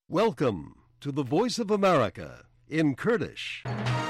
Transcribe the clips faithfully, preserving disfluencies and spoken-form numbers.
Welcome to the Voice of America in Kurdish.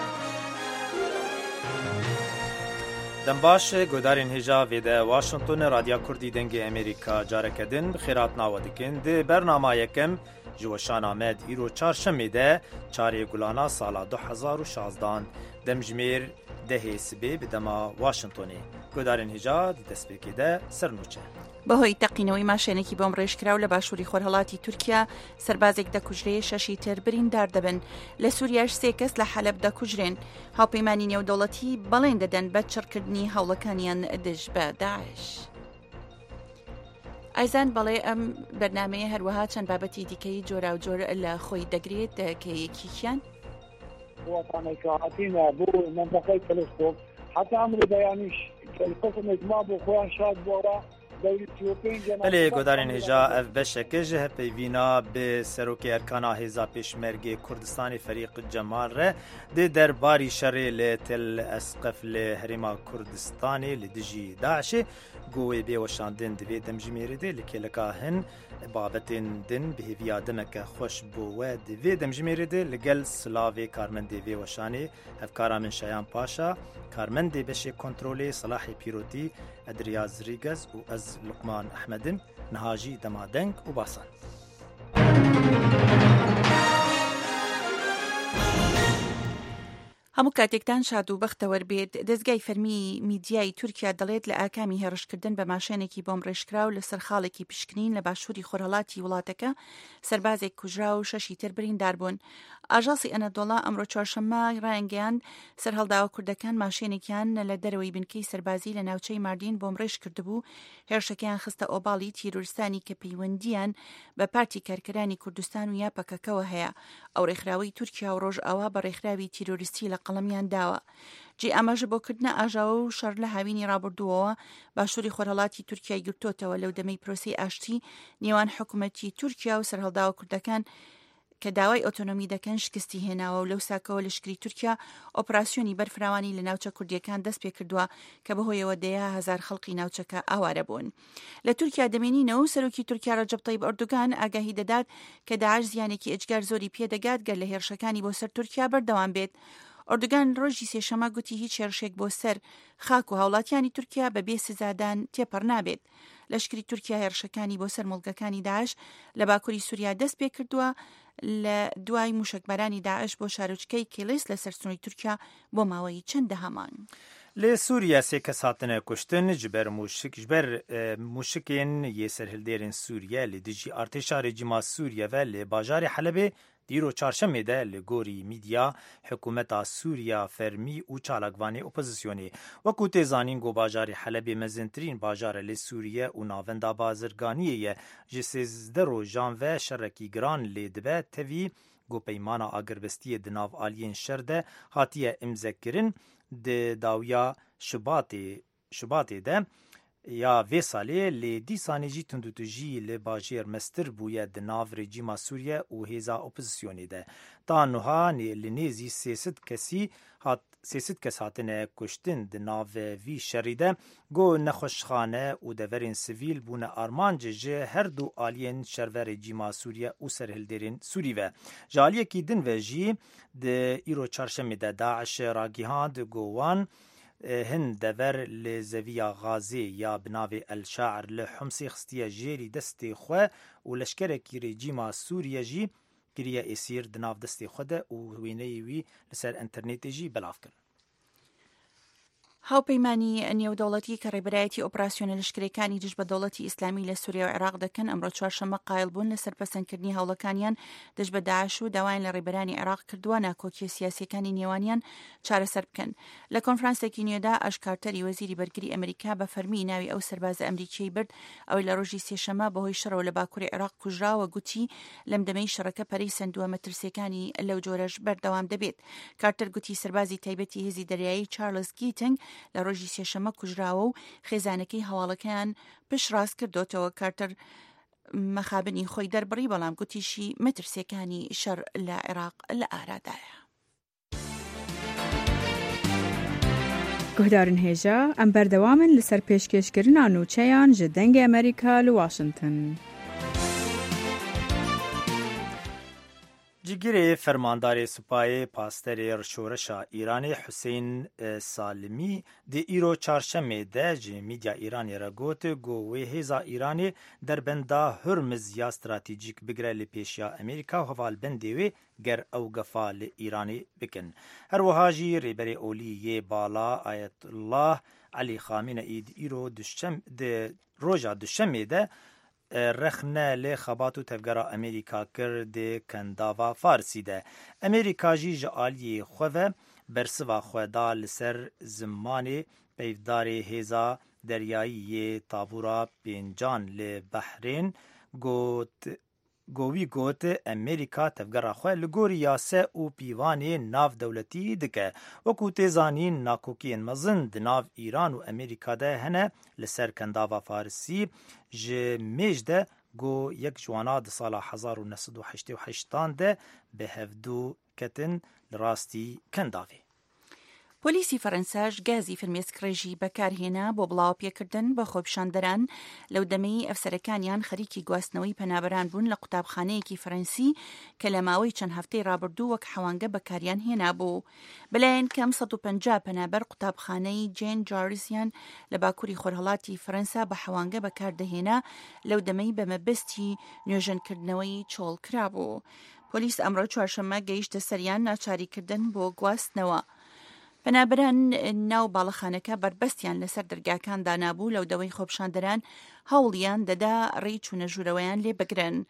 دنباش گودارین هجا ویده واشنطن رادیا کردی دنگ امریکا جارکدن بخیرات ناودکن ده برنامه یکم جوشان آمد ایرو چارشمی ده چاری گلانا سالا دو هزار و شازدان دمجمیر ده سبی بدما واشنطنی گودارین هجا دستپیکی ده سرنوچه بەهۆی تەقینەوەی ماشێنێکی بۆم ڕێژکراو لە باشووری خۆرهەڵاتی تورکیا سەربازێک دەکوژرێ شەشی تر بریندار دەبن لە سووریاش سێ کەس لە حەلەب دەکوژرێن هاوپەیمانی نێودەوڵەتی بەڵێن دەدەن بە چڕکردنی هەوڵەکانیان دژ بە داعش. ئایزان بەڵێ ئەم بەرنامەیە هەروەها چەند بابەتی دیکەی جۆرا و جۆر لە خۆی دەگرێت کە یەکییان وەتانەکەهاتینە بۆ منطقەی تەلسکۆپ حتا ئەمر بەیانیش قسمێک ما بۆ خۆیان شاد بۆڕە بله گودارین هجا اف بشکه جه پیوینا به سروکی ارکانا هزا پیشمرگی کردستانی فریق جمال ره ده در باری شری لتل اسقف لحریما کردستانی لدجی داعشه گوی بیوشاندن دوی دمجمیری ده لکی لکاهن بابتین دن به هویا دمک خوش بو دوی دمجمیری ده لگل سلاوی کارمند دوی وشانی افکارا من شایان پاشا کارمند بشه کنترولی صلاح پیروتی ادریاز ریگز و از لقمان احمدن نهاجی دمادنگ و باسان هەموو کاتێکتان شاد و بەختەوە بێت دەستگای فەرمی میدیای تورکیا دەڵێت لە ئاکامی هێڕشکردن بە ماشێنێکی بۆم ڕێژکراو لە سەر خاڵێکی پشکنین لە باشووری خۆرهەڵاتی وڵاتەکە سەربازێک کوژرا و شەشی تر بریندار بوون. ئاژاسی ئەنەدۆڵا ئەمڕۆ چوارشەممە ڕایانگەیاند سەرهەڵداوە کوردەکان ماشێنێکیان لە دەرەوەی بنکەی سەربازی لە ناوچەی ماردین بۆم ڕێژ کردبوو هێرشەکەیان خستە ئۆباڵی تیرۆریستانی کە پەیوەندیان بە پارتی کارکەرانی کوردستان و یا پەکەکەوە هەیە. ئەو ڕێکخراوەی تورکیا و ڕۆژئاوا بە ڕێکخراوی تیرۆریستی لە قەڵەمیان داوە. جێ ئەمەژە بۆکردنە ئاژاوە و شەڕ لە هاوینی ڕابردووەوە باشووری خۆرهەڵاتی تورکیای گرتوتەوە لەو دەمەی پرۆسی ئاشتی نێوان حکوومەتی تورکیا و سەرهەڵداوە کوردەکان کە داوای ئۆتۆنۆمی دەکەن شکستی هێناوە و لەو ساکەوە لەشکری تورکیا ئۆپراسیۆنی بەرفراوانی لە ناوچە کوردیەکان دەست پێ کردووە کە بەهۆیەوە دەیە هەزار خەڵقی ناوچەکە ئاوارە بوون. لە تورکیا دەمێنینەوە سەرۆکی تورکیا ڕەجەب تەیب ئەردوگان ئاگاهی دەدات کە داعش زیانێکی ئەجگار زۆری پێدەگات گەر لە هێرشەکانی بۆ سەر تورکیا بەردەوام بێت. ئۆردوگان ڕۆژی سێشەمە گوتی هیچ هێرشێک بۆ سەر خاک و هاوڵاتیانی تورکیا بە بێ سزادان تێپەڕ نابێت. لەشکری تورکیا هێرشەکانی بۆ سەر مڵگەکانی داعش لە باکووری سووریا دەست پێ کردووە لە دوای موشکبەرانی داعش بۆ شارۆچکەی کیلیس لە سەرسوڕی تورکیا بۆ ماوەی چەندە هەمان. لی سووریا سێ کەس هاتنە کوشتن ji ber mûşik ji ber mûşikên yê serhildêrên Sûriye li dijî artêşa rejîma Sûriye ve li bajarê Helebê dîro çarşemê de li gorî mîdya hikûmeta Sûriya fermî û çalakvanê opozisyonê wekû tê zanîn got bajarê Helebê mezintirîn bajar e li Sûriye û navenda bazirganiyê ye ji sêzdeh rojan ve şerekî giran lê dibe tevî got peymana agirvestiyê di nav aliyên şer de hatiye imzekirin di dawiya Şubatê Şubatê de ya vê salê lê dîsanê jî tundutujî li bajêr mestir bûye di nav rejîma Sûriye û hêza opozisyonê de. Ta niha li nêzî sêsed kesî hat sêsed kes hatine kuştin di nav vî şerî de got nexweşxane û deverên sivîl bûne armanc ji her du aliyên şerve rejîma Sûriye û serhildêrên Sûrî ve. Ji aliyekî din ve jî di îro çarşemê de Daeş ragihand got wan hin dever li zeviya Gazê ya bi navê El Şair li Humsê xistiye jêrî destê xwe û leşkerekî rejîma Sûriye jî kiriye esîr di nav destê xwe de û wêneyê wî li ser internetê jî belav kirin. هاوپەیمانی نێودەوڵەتی کە ڕێبەرایەتی ئۆپراسیۆنە لەشکرەکانی دژ بە دەوڵەتی ئیسلامی لە سووریا و عێراق دەکەن ئەمڕۆ چوارشەممە قایل بوون لەسەر پەسەندکردنی هەوڵەکانیان دژ بە داعش و داوایان لە ڕێبەرانی عێراق کردووە ناکۆکیە سیاسیەکانی نێوانیان چارەسەر بکەن. لە کۆنفرانسێکی نوێدا ئەشکارتەری وەزیری بەرگری ئەمریکا بە فەرمی ناوی ئەو سەربازە ئەمریکیی برد ئەوەی لە ڕۆژی سێشەمە بەهۆی شەڕەوە لە باکووری عێراق کوژراوە گوتی لەم دەمەی شەڕەکە پەرەی سندووە مەترسیەکانی لەو جۆرەش بەردەوام دەبێت. کارتەر گوتی سەربازی تایبەتی هێزی دەریایی چارلز گیتنگ لە ڕۆژی سێشەمە کوژراوە و خێزانەکەی هەواڵەکەیان پشت ڕاست کردوتەوە. کارتەر مەخابنی خۆی دەربڕی بەڵام گوتیشی مەترسیەکانی شەڕ لە عێراق لە ئارادایە. گهدارن هێژە ئەم بەردەوامن لەسەر پێشکەشکردنا نوچەیان ji dengê Amerîka li Washington. جگیری فرماندار سپاه پاستر شورشا ایرانی حسین سالمی دی ایرو چارشمه ده جی میدیا ایرانی را گوت گوه هزا ایرانی در بندا هرمز یا استراتیجیک بگره لپیشیا امریکا و حوال بندیوی گر او گفا ایرانی بکن. هر وحاجی ریبری اولی یه بالا آیت الله علی خامنه اید ایرو دشم ده روژا دشمه ده رخنه لی خباتو تفگرا امریکا کرده کنداوا فارسی ده. امریکا جی جعالی خواه برسوا خواه لسر زمانی پیفداری هزا دریایی تابورا پینجان لی بحرین گوت گوی گوت امریکا تفگرا خواه لگوری یاسه و پیوانی ناف دولتی دکه وکو تیزانین ناکوکین مزند ناف ایران و امریکا ده هنه لسر کنداوا فارسی جمیج ده گو یک جوانا ده سال هزار و نهصد و هشتاد و هشت ده به هفدو کتن لراستی کنداوی. پۆلیسی فەرەنساش گازی فرمێسکڕێژی بەکارهێنا بۆ بڵاو پێکردن بە خۆپیشاندەران لەو دەمەی ئەفسەرەکانیان خەریکی گواستنەوەی پەنابەران بوون لە قوتابخانەیەکی فەرەنسی کە لە ماوەی چەند هەفتەی ڕابردوو وەک حەوانگە بەکاریان هێنا بوو. بەلایەن کەم سەد و پەنجا پەنابەر قوتابخانەی جین جاریسیان لە باکووری خۆرهەڵاتی فەرەنسا بە حەوانگە بەکاردەهێنا لەو دەمەی بە مەبەستی نوێژەنکردنەوەی چۆڵ کرابوو. پۆلیس ئەمڕۆ چوارشەممە گەیشتە سەریان ناچاریکردن بۆ گواستنەوە. پەنابەران ناو باڵەخانەکە بربەستیان لەسەر دەرگاکان دانابوو لەو دەوەی خۆپیشاندەران هەوڵیان دەدا ڕێی چوونەژوورەوەیان لێ بگرن.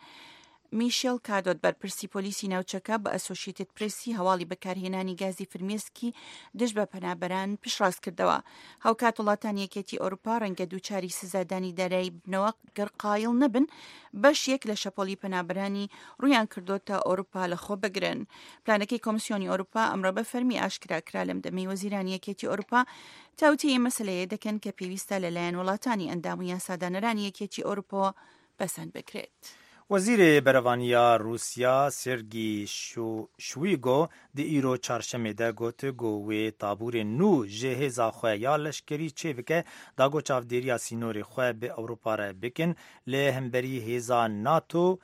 میشێل کادۆت بەرپرسی پۆلیسی ناوچەکە بە ئەسۆشیێتد پرێسی هەواڵی بەکارهێنانی گازی فرمێسکی دژ بە پەنابەران پشتڕاست کردەوە. هاوکات وڵاتان یەکێتی ئەوروپا ڕەنگە دووچاری سزادانی دارایی بنەوە گەڕقایڵ نەبن بەش یەک لە شەپۆلی پەنابەرانی ڕویان کردوتە ئەوروپا لە خۆ بگرن. پلانەکەی کۆمسیۆنی ئەوروپا ئەمڕۆ بە فەرمی ئاشکراکرا لەم دەمەی وەزیرانی یەکێتی ئەوروپا تاوتی مەسلەیە دەکەن کە پێویستە لەلایەن وڵاتانی ئەندام و یاسادانەرانی یەکێتی ئەوروپا بەسەند بکرێت. وزیر بروانیا روسیا سرگی شو شویگو دی ایرو چارشمه ده گوت گوه تابور نو جهزا خواه یا لشکری چه وکه داگو چافدیریا سینور خواه به اوروپا را بکن لی همبری هزا ناتو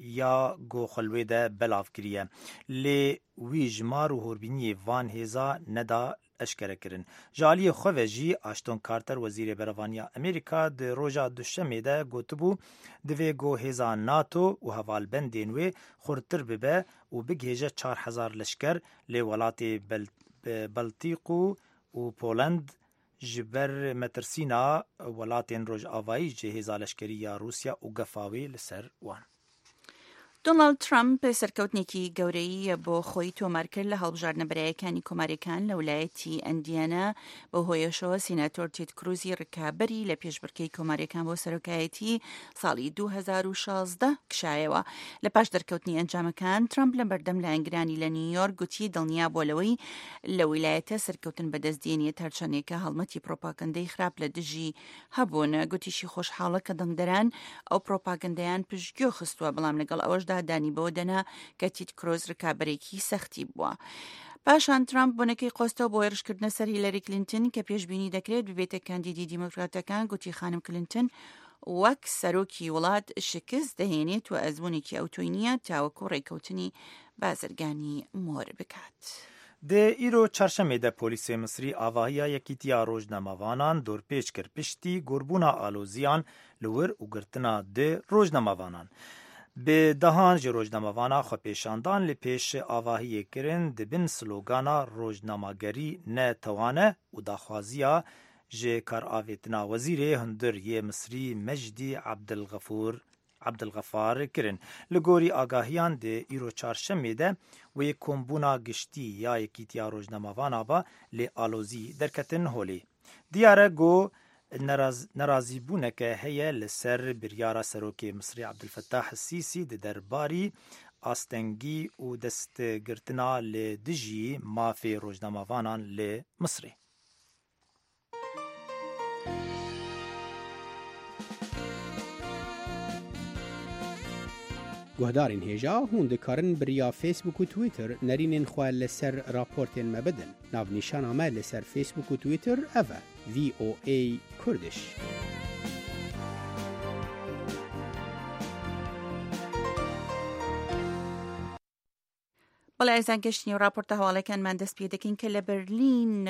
یا گو خلوه ده بلاف کریه لی وی جمار و هوربینی وان هزا ندا اشکره کرن. جالی خواه جی آشتون کارتر وزیر بروانیا امریکا ده روژا دوشمه ده گوتبو دوی گو هزا ناتو و حوال بندین و خورتر ببه و بگهجه چار هزار لشکر لی ولات بل بلتیقو و پولند جبر مترسینا ولاتین روژ آوایی جهزا لشکری یا روسیا و گفاوی لسر وان. دۆناڵد ترامپ سەرکەوتنێکی گەورەی بۆ خۆی تۆمار کرد لە هەڵبژاردنە بەرایەکانی کۆماریەکان لە ویلایەتی ئەندیانە بە هۆیەشەوە سیناتۆر تێد کروزی ڕکابەری لە پێشبڕکێی کۆماریەکان بۆ سەرۆکایەتی ساڵی دوو هەزار و شازدە کشایەوە. لە پاش دەرکەوتنی ئەنجامەکان ترامپ لە بەردەم لایەنگرانی لە نیویۆرک گوتی دڵنیا بۆ لەوەی لە ویلایەتە سەرکەوتن بەدەستدێنیە تارچەنێکە هەڵمەتی پرۆپاگەندەی خراپ لە دژی هەبوون. گوتیشی خۆشحاڵە کە دەنگدەران ئەو پرۆپاگەندەیان پشتگوێ خستووە بەڵام لەگەڵ ئەوەشدا دانی بۆ دەنا کە تید کرۆز ڕکابەرێکی سەختی بووە. پاشان ترامپ بۆنەکەی قۆستەوە بۆ هێرشکردنە سەر هیلەری کلینتن کە پێشبینی دەکرێت ببێتە کاندیدی دیموکراتەکان گوتی خانم کلینتن وەک سەرۆکی وڵات شکست دەهێنێت و ئەزموونێکی ئەوتۆی نییە تاوەکو ڕێکەوتنی بازرگانی مۆر بکات. ده ایرو چرشمه ده پولیس مصری آواهیا یکیتیا روزنامه‌وانان دورپیچ کر پشتی گربونا آلوزیان لور و گرتنا ده روزنامه‌وانان. به دهان جی روزنامه‌وانا خو پیشاندان لی پیش آواهی کرن دبن سلوگانا روزنامه‌گری نه توانه و داخوازیا جی کار آویتنا وزیر هندر یه مصری مجدی عبدالغفور عبدالغفار کرن لگوری آگاهیان ده ایرو چارشمه ده و یک کمبونا گشتی یا یکیتیا روزنامه‌وانا با لی آلوزی درکتن هولی دیاره گو نراز نرازی بونه که هیه لسر بریارا سروک مصری عبدالفتاح السیسی ده درباری آستنگی و دست گرتنا لدجی مافی روزنامه‌وانان لمصری. گهدارین هیجا هون دکارن بریا فیسبوک و تویتر نرینین خواه لسر راپورتین مبدن. ناو نیشان آمه لسر فیسبوک و تویتر اوه وی او ای کردش. بەڵێ ئەزان گەشتنی و راپۆرتە هەواڵەکانمان دەست پێ دەکەین کە لە بەرلین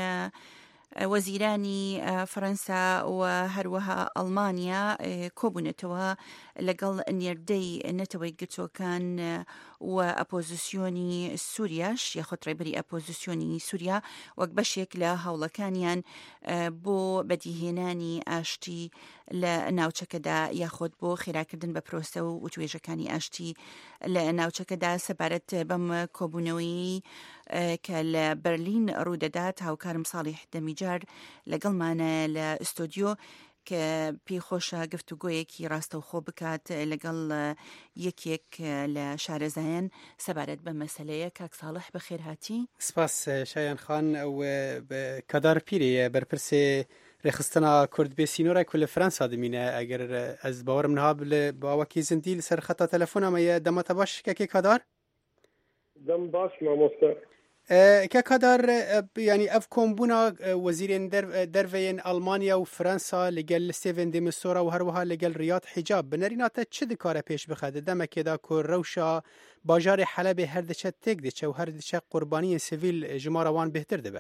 وەزیرانی فەرەنسا و هەروەها ئەڵمانیا کۆبوونەتەوە لەگەڵ نێردەی نەتەوەی گرتوەکان و ئەپۆزیسیۆنی سووریاش یاخۆ ڕێبەری ئەپۆزیسیۆنی سووریا وەک بەشێک لە هەوڵەکانیان بۆ بەدیهێنانی ئاشتی لە ناوچەکەدا یاخۆت بۆ خێراکردن بە پرۆسە و توێژەکانی ئاشتی لە ناوچەکەدا سەبارەت بەم کۆبوونەوەی کە لە بەرلین ڕوودەدات هاوکارم ساڵی حدەمی جار لەگەڵمانە لە ئستۆدیۆ کە پێی خۆشە گفتوگۆیەکی ڕاستەوخۆ بکات لەگەڵ یەکێک لە شارەزایان سەبارەت بە مەسەلەیە. کاک ساڵح بەخێر هاتی. سپاس شایان خان ئەو کەدار پیرەیە بەرپرسێ ڕێخستنا کورد بێ سینۆرای کو لە فەرەنسا دەمینە ئەگەر ئەز باوەرم نەها باوەکی زندی لەسەر خەتە تەلەفۆنەمەیە دەمەتە باش کەکێ کەدار دەم باش مامۆستا کە کەدار ینی ئەف کۆمبوونا وەزیرێن دەرڤەیەن ئەڵمانیا و فەرەنسا لەگەل ستێڤن دێ میستۆرا و هەروەها لەگەل ڕیاد حیجاب بنەریناتە چ دکارە پێش بخەدە دەمەکێدا کۆ ڕەوشە باژارێ حەلەبێ هەر دەچێت تێک دەچە و هەر دەچە قوربانیە سیڤیل ژمارەوان بهتر دەبە.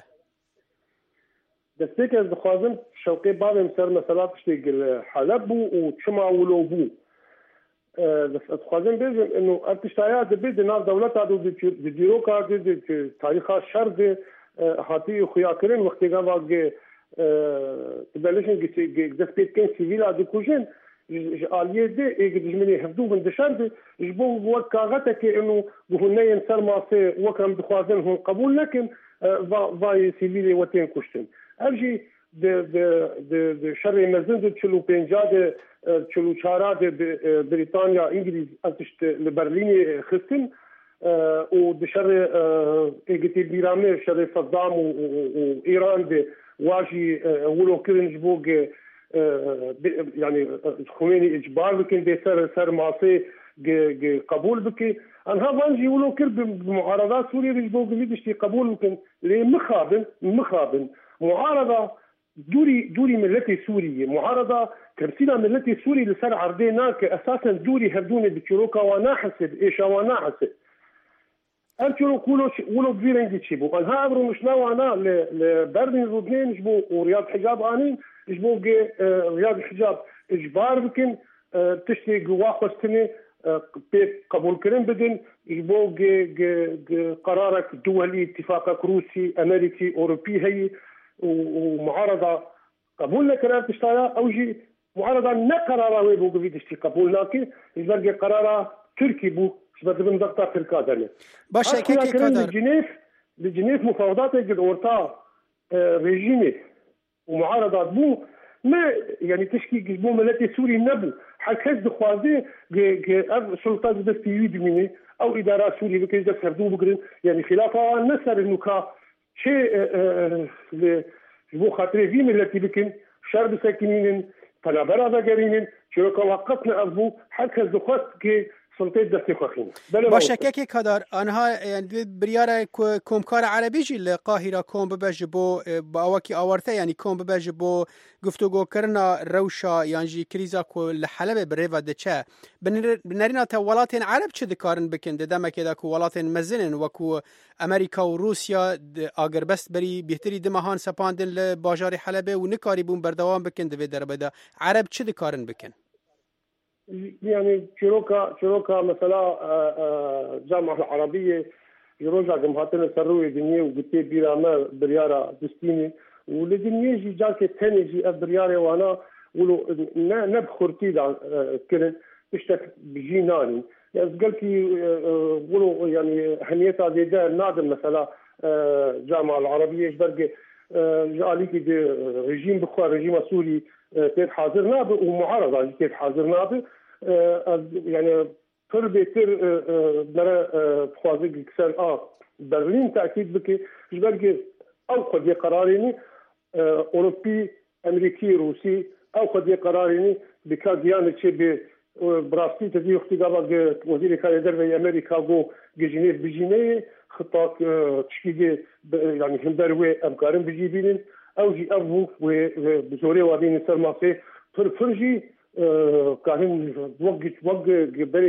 دەستێک ئەس دەخوازم شەوقێ بابێم سەر مەسەلا تشتێک حەلەب بوو و چما ولۆ بوو دەخوازم بێژم ئەنو ئەرتشتایا دەبێت ناو دەوڵەتا دو دیرۆکا تاریخا شەر دێ هاتی خویاکردن وەختێکا واگێ دەبێشن دەست پێکەن سیڤیلا دەکوژن ئالیێ دێ ئێگە دژمنی هەفتوو بن دەشەر دێ ji bo wek kaxeteke enu bihûneyên ser masê wekem dixwazin hûn qebûl nekin vayê sîvîlê we tên kuştin. Ev jî di şerê mezin de çil û pênca de çil û çara de Brîtanya İngiliz ez tişt li Berlînê xistin û di şerê êgitê bîramê şerê Seddam û Îran de wa jî wilokirin ji bo yani Xomeyni icbar bikin dê ser ser masê قبول بكي انها وانجي ولو كرب معارضات سوريا بيجبو قليدشتي قبول ممكن ليه مخابن مخابن معارضة دوري دوري ملتي سورية معارضة تمثيلها ملتي سوري لسر عرضيناك اساسا دوري هردوني بكيروكا وانا حسب ايش وانا حسب انتو كولو ولو بفيرن جيتشيبو انها امرو مش نوانا لبرلين رودنين جبو ورياض حجاب انين جبو رياض حجاب اجبار بكن تشتي قواخ سنه قبول كرن بدن يبو قرارك دولي اتفاقك روسي امريكي اوروبي هي ومعارضه قبولنا قرار تشتايا او جي معارضه نا قرارا ويبو قبيدشتي قبولناكي يبقى قرارا تركي بو شبه من ضغطه تركا دله باشا كيكي قدر لجنيف لجنيف مفاوضات قد اورتا ريجيمي ومعارضات بو ما يعني تشكي جزبو ملتي سوري نبو حكاز دخوازي سلطات بس يريد مني او ادارات سوري بكي دك سردو بقرن يعني خلافها نسر انه كا شيء جبو خاطري في ملتي بكن شرب ساكنين فنابرا ذاكرين شو كان وقتنا ابو حكاز دخواز كي سلطات دستي خوخين باشا كيكي كدار انها يعني برياره كومكار عربي جي القاهره كوم ببج بو باوكي اورته يعني كوم ببج بو گفتگو کرنا روشا يعني كريزا كو لحلب بريفا دچا بنرينا تا ولاتين عرب چه دكارن بكن دما كدا كو ولاتين مزنن وكو امريكا وروسيا اگر بس بري بهتري دمهان سپاندن لباجار حلب ونكاري بون بردوام بكن دبي دربدا عرب چه دكارن بكن يعني شروكا شروكا مثلا الجامعة العربية يروجع جمهاتنا سروي دنيا وقتي بيراما بريارة دستيني ولدنيا جي جاكي تاني جي بريارة وانا ولو نبخرتي دا كرن اشتك بجيناني يعني قلتي ولو يعني هنيتا دي دا نادم مثلا الجامعة العربية جبرقي جاليكي دي رجيم بخوار رجيم سوري تيت حاضر نابه ومعارضة تيت حاضر نابه يعني كل بيتر برا بخوازق كسر آه برلين تأكيد بكي جبرقي أو قد قراريني أوروبي أمريكي روسي أو قد قراريني بكاديان شيء براستي تدي اختبار وزير خارجية في أمريكا جو جنيف بجنيه خطاك تشكيل يعني هندروي أفكارهم بجيبين أو جي أبو وبزوري وابين سر ماسي فرفرجي كاهن وقت وقت بري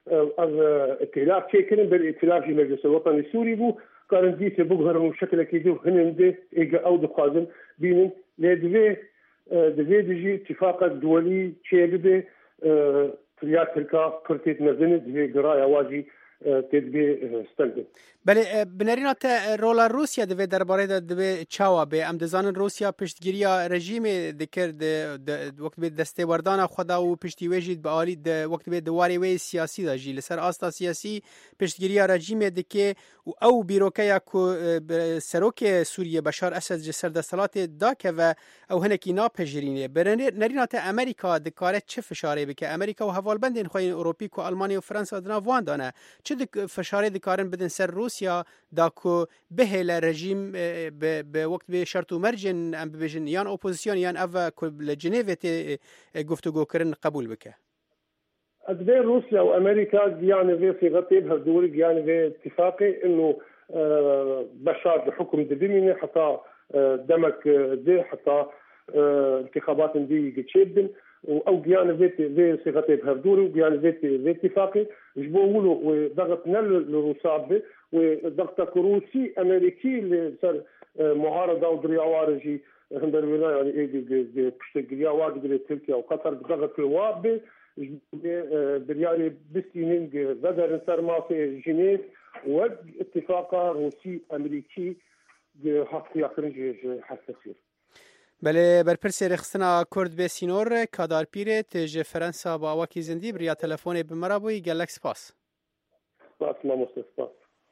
ائتلاف تشكل بالائتلاف في مجلس الوطني السوري بو كان ديت بظهر شكل كيدو هنندي ايجا او دخازن بين لدفي دفي دجي اتفاق دولي تشيبه تريات تركا كرتيت مزن دفي قرايه واجي تدبي ستندن بله بنرینات رولا روسیا دوی درباره دوی چاوا به ام دزان روسیا پشتگیری رژیم دکرد وقت به دسته وردان خدا و پشتیویجید به عالی وقت به دواری وی سیاسی داجی لسر آستا سیاسی پشتگیری رژیم دکه او بیروکیا کو سروک سوریه بشار اسد جسر دستلات داکه و او هنکی ناپجرینه بنرینات امریکا دکاره چه فشاری بکه امریکا و حوالبندین خوین اروپی کو آلمانی و فرانسه دنا وان دانه چه فشاری دکارن بدن سر روسیا داکو به رژیم به وقت به شرط و مرجن ام ببیجن یان اپوزیسیون یان اوا کل جنیو تی گفتگو کردن قبول بکه بين روسيا وامريكا يعني في صيغتي بهالدول يعني في اتفاقي انه بشار بحكم دبيميني حتى دمك دي حتى انتخابات دي تشيبن او يعني في في صيغتي بهالدول ويعني في في اتفاقي جبولو وضغطنا للروساب وضغط روسي امريكي اللي صار معارضه ودريا وارجي هندر ولا يعني ايه بشتغل واحد تركيا وقطر ضغط الواب بريالي بستينينج بدر سرماسي جنيف واتفاق روسي امريكي حق يخرج حساسير بله برپرسی رخصنا کرد به سینور کادار پیرت ج فرانسا با واکی زندی بریا تلفن بمرابوی گلکس پاس پاس ما مستسپاس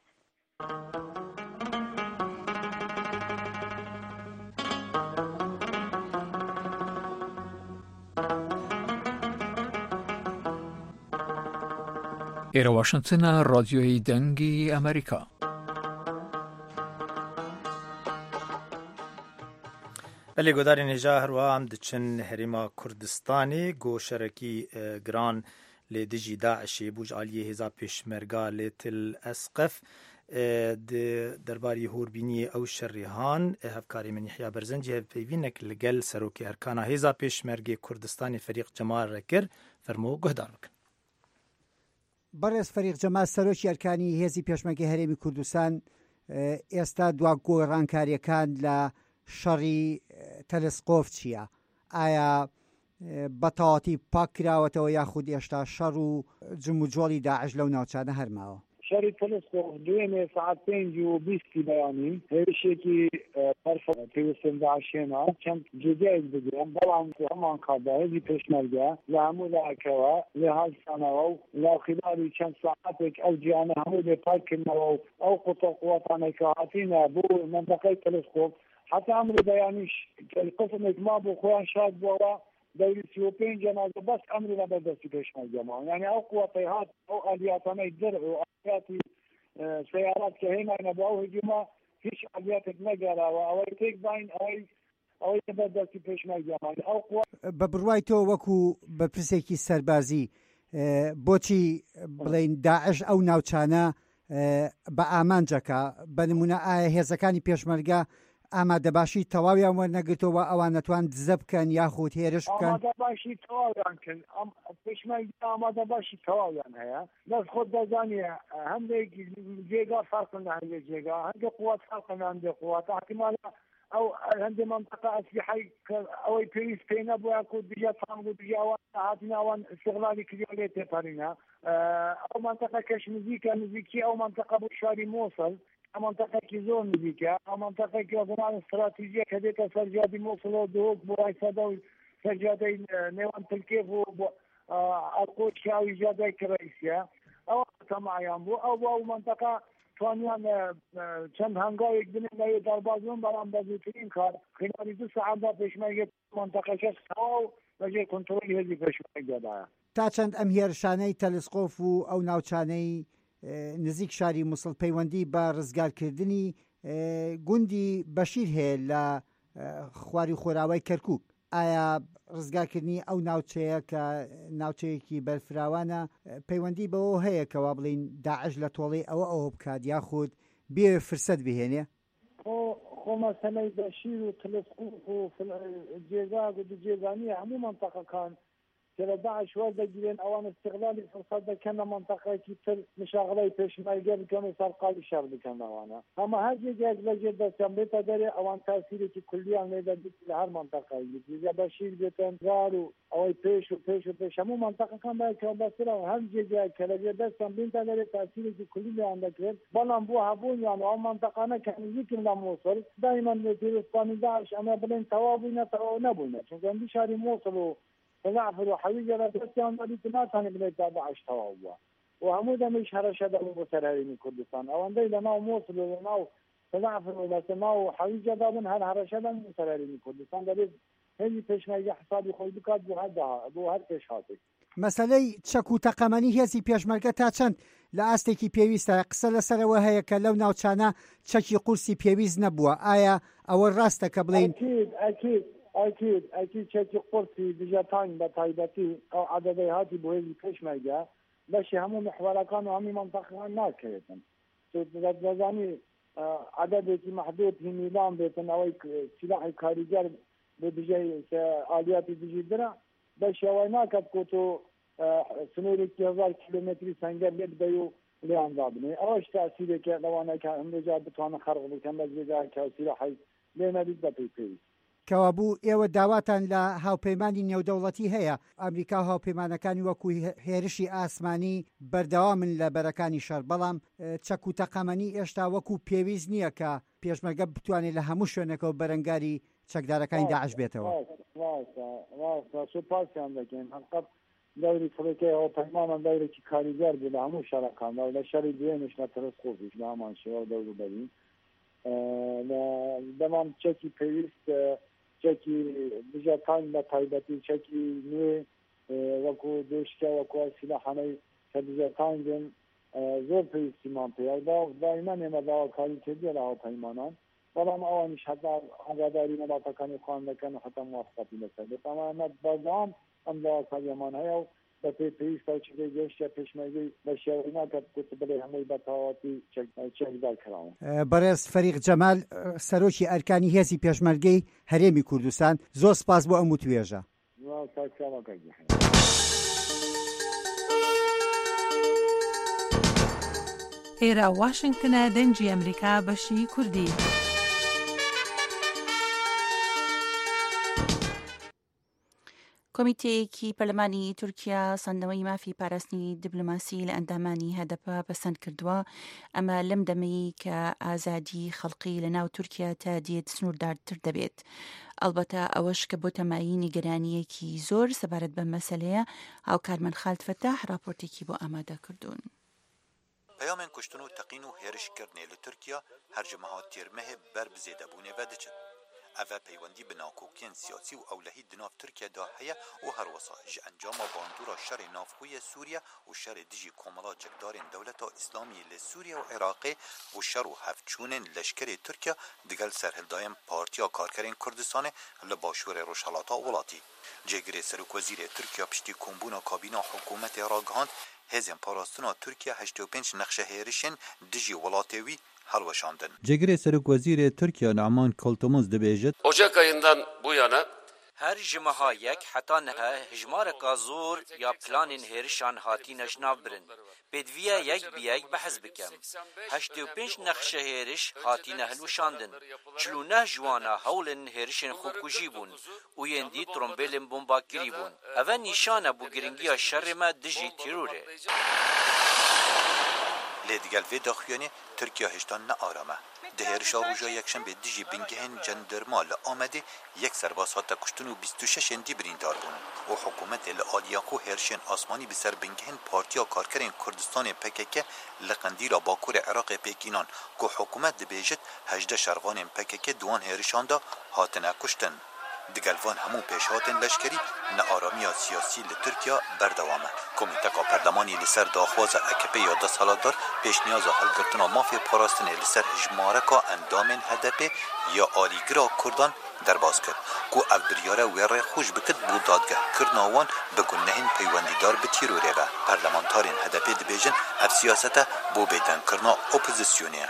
ایرا واشنطن رادیوی دنگی امریکا بله گوداری نجا هر وام دچن هریما کردستانی گو شرکی گران لدجی داعشی بوج عالیه هزا پیشمرگا لتل اسقف درباری هوربینی او شریحان هفکاری من یحیی برزنجی هف پیوینک لگل سروکی ارکانا هزا پیشمرگی کردستانی فریق جمال رکر فرمو گهدار بکن بەڕێز فەریق جەمال سەرۆکی ئەرکانی هێزی پێشمەرگەی هەرێمی کوردستان ئێستا دوا گۆڕانکاریەکان لە شەڕی تەلسکۆف چییە؟ ئایا بەتەواتی پاک کراوەتەوە یاخود هێشتا شەڕ و جم و جۆڵی داعش لەو ناوچانە هەرماوە؟ شەڕی تەلسکۆف دوێنێ سەعات پێنج و بیستی بەیانی هێرشێکی پەرفە پێویستم داعشێنە چەند جێگایەک بگرم بەڵام هەمان کادا هێزی پێشمەرگە لە هەموو لایەکەوە لێ هەڵسانەوە و لە خلالی چەند ساعاتێک ئەو جیانە هەموو لێ پاکردنەوە و ئەو قوتە قووەتانێکە هاتینە بۆ مەنتەقەی تەلسکۆف حتى عمري بيانيش القسم ما بو خوان شاد بوا دوري سيوبين جنازة بس عمري لا بدأ سيبش مع الجماعة يعني أو قوطيات أو آلياتنا الزرع وآليات سيارات كهنا نبوه هجوما فيش آلياتك نجرة أو يتيك باين أو أو يبدأ سيبش مع الجماعة أو قوة ببروای تو وەکو بەپرسێکی سەربازی بۆچی بڵێن داعش ئەو ناوچانە بە ئامانجەکە بە نمونە ئایا هێزەکانی پێشمەرگە ئامادەباشی تەواویان وەرنەگرتەوە ئەوان نەتوان دزە بکەن یاخود هێرش بکەن ئامادەباشی تەواویان کرد پێشمەرگە ئامادەباشی تەواویان هەیە دەست خۆت دەزانیە هەندێک جێگا فەرقن لە هەندێک جێگا هەندێک قووەت فەرقن لە هەندێک قووەت احتیمالە ئەو هەندێک مەنتەقە ئەسلیحەی ئەوەی پێویست پێی نەبووە کو دیجە تانگ و دیجە ئەوان هاتینە ئەوان استیغلالی کردیان لێ تێپەڕینە ئەو مەنتەقە کەش نزیکە نزیکی ئەو مەنتەقە بۆ شاری مۆسڵ منطقة زون نزيكا أو منطقة كمان استراتيجية كذلك سرجادي موصل ودوق براي سدو سرجادي نيوان تلكيف وأقود شاوي جادي كرئيسية أو تمايان بو أو أو منطقة توانيان چند هنگاوی بینیم که دربازون برام بزرگترین کار خلال دو ساعت پیشمرگ منطقه شخص او وجه کنترلی هزی پیشمرگ داره. تا چند ئەم هێرشانەی تەلسکۆف و ئەو ناوچانەی نزیک شاری مووسڵ پەیوەندی بە ڕزگارکردنی گوندی بەشیر هەیە لە خواری خۆراوای کەرکووک. ئایا ڕزگارکردنی ئەو ناوچەیە کە ناوچەیەکی بەرفراوانە پەیوەندی بەوە هەیە کەوا بڵین داعش لە تۆڵی ئەوە ئەوە بکات یاخود بێ فرسەت بهێنێ؟ خۆ مەسەلەی بەشیر و تەلسکۆف و جێگا و جێگانیە هەموو مەنتەقەکان که داعش ورده گیرن اوان استقلالی فرصت دکن منطقه کی تر مشاغله پیشمرگه بکنه سرقالی شر بکنه اوانه اما هر جگه از وجه دستم بیتا داره اوان تاثیری که کلی هم نیده بیت لهر منطقه ایدی یا بشیر بیتن غارو اوی پیش و پیش و پیش همون منطقه کن باید که بسره و هر جگه کلگه دستم بیتا داره تاثیری که کلی لیانده کرد بلان بو هبون یعنی اوان منطقه نکنه یکی لموصل دائما تیرستانی داعش اما بلین توابونه تواب نبونه چون که شهری موصل و فنعفر وحويجة لدرسيان وليت ما تاني بلاد داعش تواوا وهمودا مش هرشة دولو بسرارين كردستان او اندي لناو موصل لناو فنعفر ولسناو حويجة دولن هر هرشة دولو بسرارين كردستان دليل هنجي پیشمرگه حسابی خوی بکات بو هر بو هر پیش هاتی مەسەلەی چەک و تەقەمەنی هێزی پێشمەرگە تا چەند لە ئاستێکی پێویستە قسە لەسەرەوە هەیە کە لەو ناوچانە چەکی قورسی پێویست نەبووە ئایا ئەوە ڕاستە کە بڵین ئەکید ئەکید ئەکید ئەکید چەکی قورسی بژەتان بە تایبەتی ئەو عەدەدەی هاتی بۆ هێزی پێشمەرگە بەشی هەموو محورەکان و هەمی مەنتەقەکان ناکەوێتن دەزانی عەدەدێکی مەحدود هیمیلان بێتن ئەوەی سلاحی کاریگەر بجای آلیاتی دیجی درا بشه وای نکرد که تو سنوری که هزار کیلومتری سنگر لب دیو لیان دادنی آش تأثیری که لوانه که هم رجا بتوانه خرق بکن بس رجا که سلاحی لینا دید بپی پی کەوابوو ئێوە داواتان لە هاوپەیمانی نێودەوڵەتی هەیە ئەمریکا هاوپەیمانەکانی وەکو هێرشی ئاسمانی بەردەوامن لە بەرەکانی شەر بەڵام چەک و تەقەمەنی ئێشتا وەکو پێویست نییە کە پێشمەرگە بتوانێت لە هەموو شوێنەکەەوە بەرەنگاری چەکدارەکانی داعش بێتەوە سوپاسیان دەکەین هەقەت دەوری فڕێکەی هاوپەیمانان دەورێکی کاریگەر بوو لە هەموو شەڕەکاندا و لە شەڕی دوێنش لە تەلەسکۆپیش لە هەمان شێوە دەور بەرین دەمان چەکی پێویست چەکی بژەکان بە تایبەتی چەکی نوێ وەکو دۆشکە وەکو سیلاحانەی کە بژەکان بن زۆر پێویستیمان پێ دائیما ئێمە داواکاری کردووە لە هاوپەیمانان بەڵام ئەوانیش هەتا ئاگاداری وڵاتەکانی خۆیان دەکەن و هەتا موافقەتی لەسەر بێت ئەمە ئەمە بەردەوام ئەم داواکاریەمان هەیە و بە پێی پێویستە و چگەی گەشتە پێشمەرگەی بە شێوەی ناکات گوت بڵێ هەمووی بە تەواوەتی چەکدار کراوە. بەڕێز فەریق جەمال سەرۆکی ئەرکانی هێزی پێشمەرگەی هەرێمی کوردستان زۆر سپاس بۆ ئەم وتوێژە. ئێرە واشنگتنە دەنجی ئەمریکا بەشی کوردی. کۆمیتەیەکی پەرلەمانی تورکیا سەندەوەی مافی پاراستنی دیبلۆماسی لە ئەندامانی هەدەپە بەسەند کردووە ئەمە لەم دەمەی کە ئازادی خەڵقی لە ناو تورکیا تا دێت سنووردارتر دەبێت. ئەلبەتە ئەوەش کە بۆ تەمایی نیگەرانیەکی زۆر سەبارەت بە مەسەلەیە هاوکارمەند خالد فەتاح راپۆرتێکی بۆ ئامادە کردوون. پیامên kuştun û teqîn û hêrişkirinê li Tirkiya her ji meha têrmehê ber bi zêdebûnê ve diçin. Ev peywendî bi nakokiyên siyasî û ewlehî di nav Tirkiye de heye û her wisa ji encama bandora şerê navxwîyê Sûriye û şerê dijî komela cekdarên Dewleta İslamî li Sûriye û Iraqê û şer û hevçûnên leşkerê Tirkiye digel serhildayên Partiya Karkerên Kurdistanê li başûrê Rojhilata welatî. Cêgirê Serokvezîrê Tirkiya piştî kombûna kabîna hikûmetê ragihand hêzên parastina Tirkiye heşt û pênc nexşehêrişên dijî welatê wî helweşandin. Cêgirê Serokvezîrê Tirkiya Naman Koltomuz dibêjit. Ocak ayından bu yana her ji meha yek heta nehe hejmareka zor ya planên hêrişan hatîne ji nav birin. Pêdiviya yek bi yek behez bikem. Heşt û pênc nexşehêriş hatîne hilweşandin. Çil û neh ji wana hewlên hêrişên xwekujî bûn û yên dî trombêlên bombakirî bûn. Ev e nîşan e bû giringiya şerê me dijî tîrorê. Lê digel vê daxuyanê Tirkiya hêştan ne arame. Di hêrişa roja yekşembe dijî bingehên cenderma li Amedê yek serbaz hate kuştin û bîst û şeşên dî birîndar bûn. û hikûmetê li aliya xwe hêrişên asmanî bi ser bingehên Partiya Karkerên Kurdistanê P K K li qendîla Bakurê Iraqê pêkînan ku hikûmet dibêjit hejdeh şervanên P K K diwan hêrişan da hatine kuştin. Digel van hemû pêşhatên leşkerî nearamiya siyasî li Tirkiya berdewam e. Komîteka Perlemanî li ser daxwaza E K P ya desthilatdar pêşniyaza hilgirtina mafê parastinê li ser hejmareka endamên H D P ya alîgira Kurdan derbas kir ku ev biryare wê rê xwe ji bikit bû dadgehkirina wan bi gunehên peywendîdar bi tîrorê ve. Perlemantarên H D P dibêjin ev siyasete bû bêdenkirina opozisyonê ye.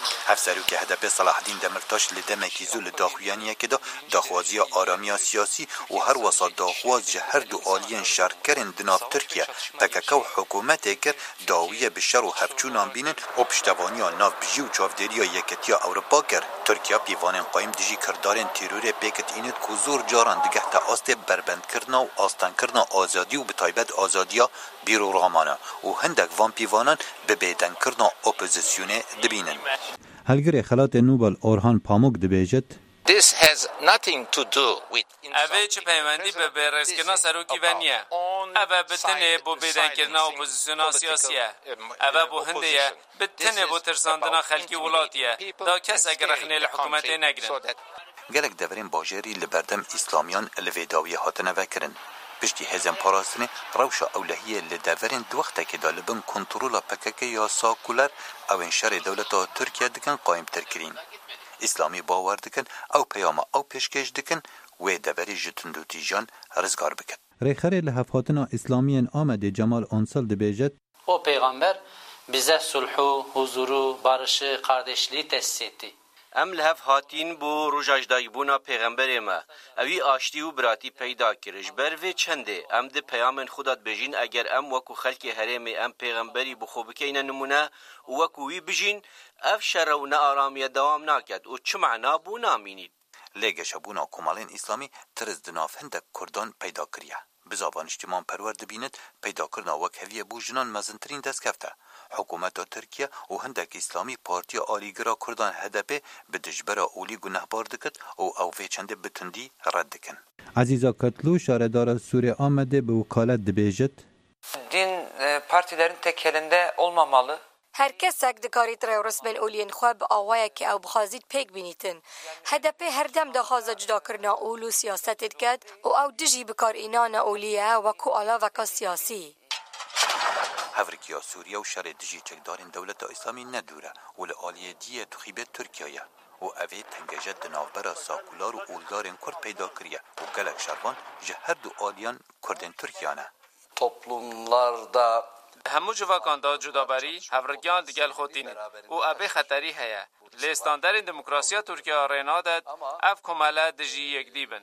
هفسروکی هدف صلاح الدین دمرتاش لدمکی زول داخویانیه که دا داخوازی آرامی سیاسی و هر وسط داخواز جهر دو آلین شرکرین دناف ترکیه تککو حکومت کر داویه بشر و هفچونان بینن و پشتوانی ناف بجی و چافدری یکتیا اروپا کر. ترکیه پیوانین قایم دیجی کردارین تیروری پیکت اینید که زور جاران دیگه تا آست بربند کردنا و آستان کردنا آزادی و بتایبت آزادیا بیرو رامانه و هندک وان پیوانان به بیدن کردنا اپوزیسیونه دبینن. هلگری خلات نوبل اورهان پاموک دبیجت This has nothing to do with اوه چه پیوندی به برسکرنا سروکی ونیه اوه بتنه بو بیدن کرنا اپوزیسیونا سیاسیه اوه بو هندیه بتنه بو ترساندنا خلکی ولاتیه دا کس اگر رخنه لحکومت نگرن گلک دورین باجری لبردم اسلامیان لویداوی هاتنه وکرن پشتی هزم پاراستنه روشا اولهیه لدورین دوخته که دالبن کنترولا پکک یا ساکولر او انشار دولتا ترکیه دکن قایم ترکرین اسلامی باور دکن او پیام او پیشکش دکن و دبری جتندو تیجان رزگار بکن. ریخره لحفاتنا اسلامیان آمده جمال انسال دبیجت او پیغمبر bize sulhu, huzuru, barışı, kardeşliği tesis etti. ام لهف هاتین بو روجاجدایی بونا پیغمبر ما اوی آشتی و براتی پیدا کرش بر و چنده ام ده پیامن خودت بجین اگر ام وکو خلق حرم ام پیغمبری بخو بکین نمونه وکو وی بجین اف شر و نارامی دوام ناکد و چه معنا بو نامینید لگش بونا کمالین اسلامی ترز دناف هندک کردان پیدا کریه بزابان اجتماع پرورد بینید پیدا کرنا وک هویه بو جنان مزنترین دست کفته حکومت ترکیه و هندک اسلامی پارتی آلیگرا کردان هدفه به دجبر اولی گناه بار دکت و او چنده بتندی رد دکن. عزیزا کتلو şaredara Suriye آمده به وکالت دبیجت din partilerin tek elinde olmamalı. Herkes dikari terörist bel'olien xwe bi awaya ki ew bixwazît pêk bînîtin. Hedefê herdem daxwaza cudakirina ol û siyasetê diket û ew dijî bikarînana olî ye wekû alaveka siyasî. هفرکیا سوریه و شر دجی چکدارین دولت اسلامی ندوره و لآلیه دیه تخیبه ترکیه و اوه تنگجت دنافبرا ساکولار و اولدارین کرد پیدا کریه و گلک شروان جهر دو آلیان کردین ترکیانه. toplumlarda همو جواکان دا جدابری هفرکیان دیگل خودینه و اوه خطری هیا لیستاندرین دموکراسیا ترکیه رینادت اف کماله دجی یک دیبن.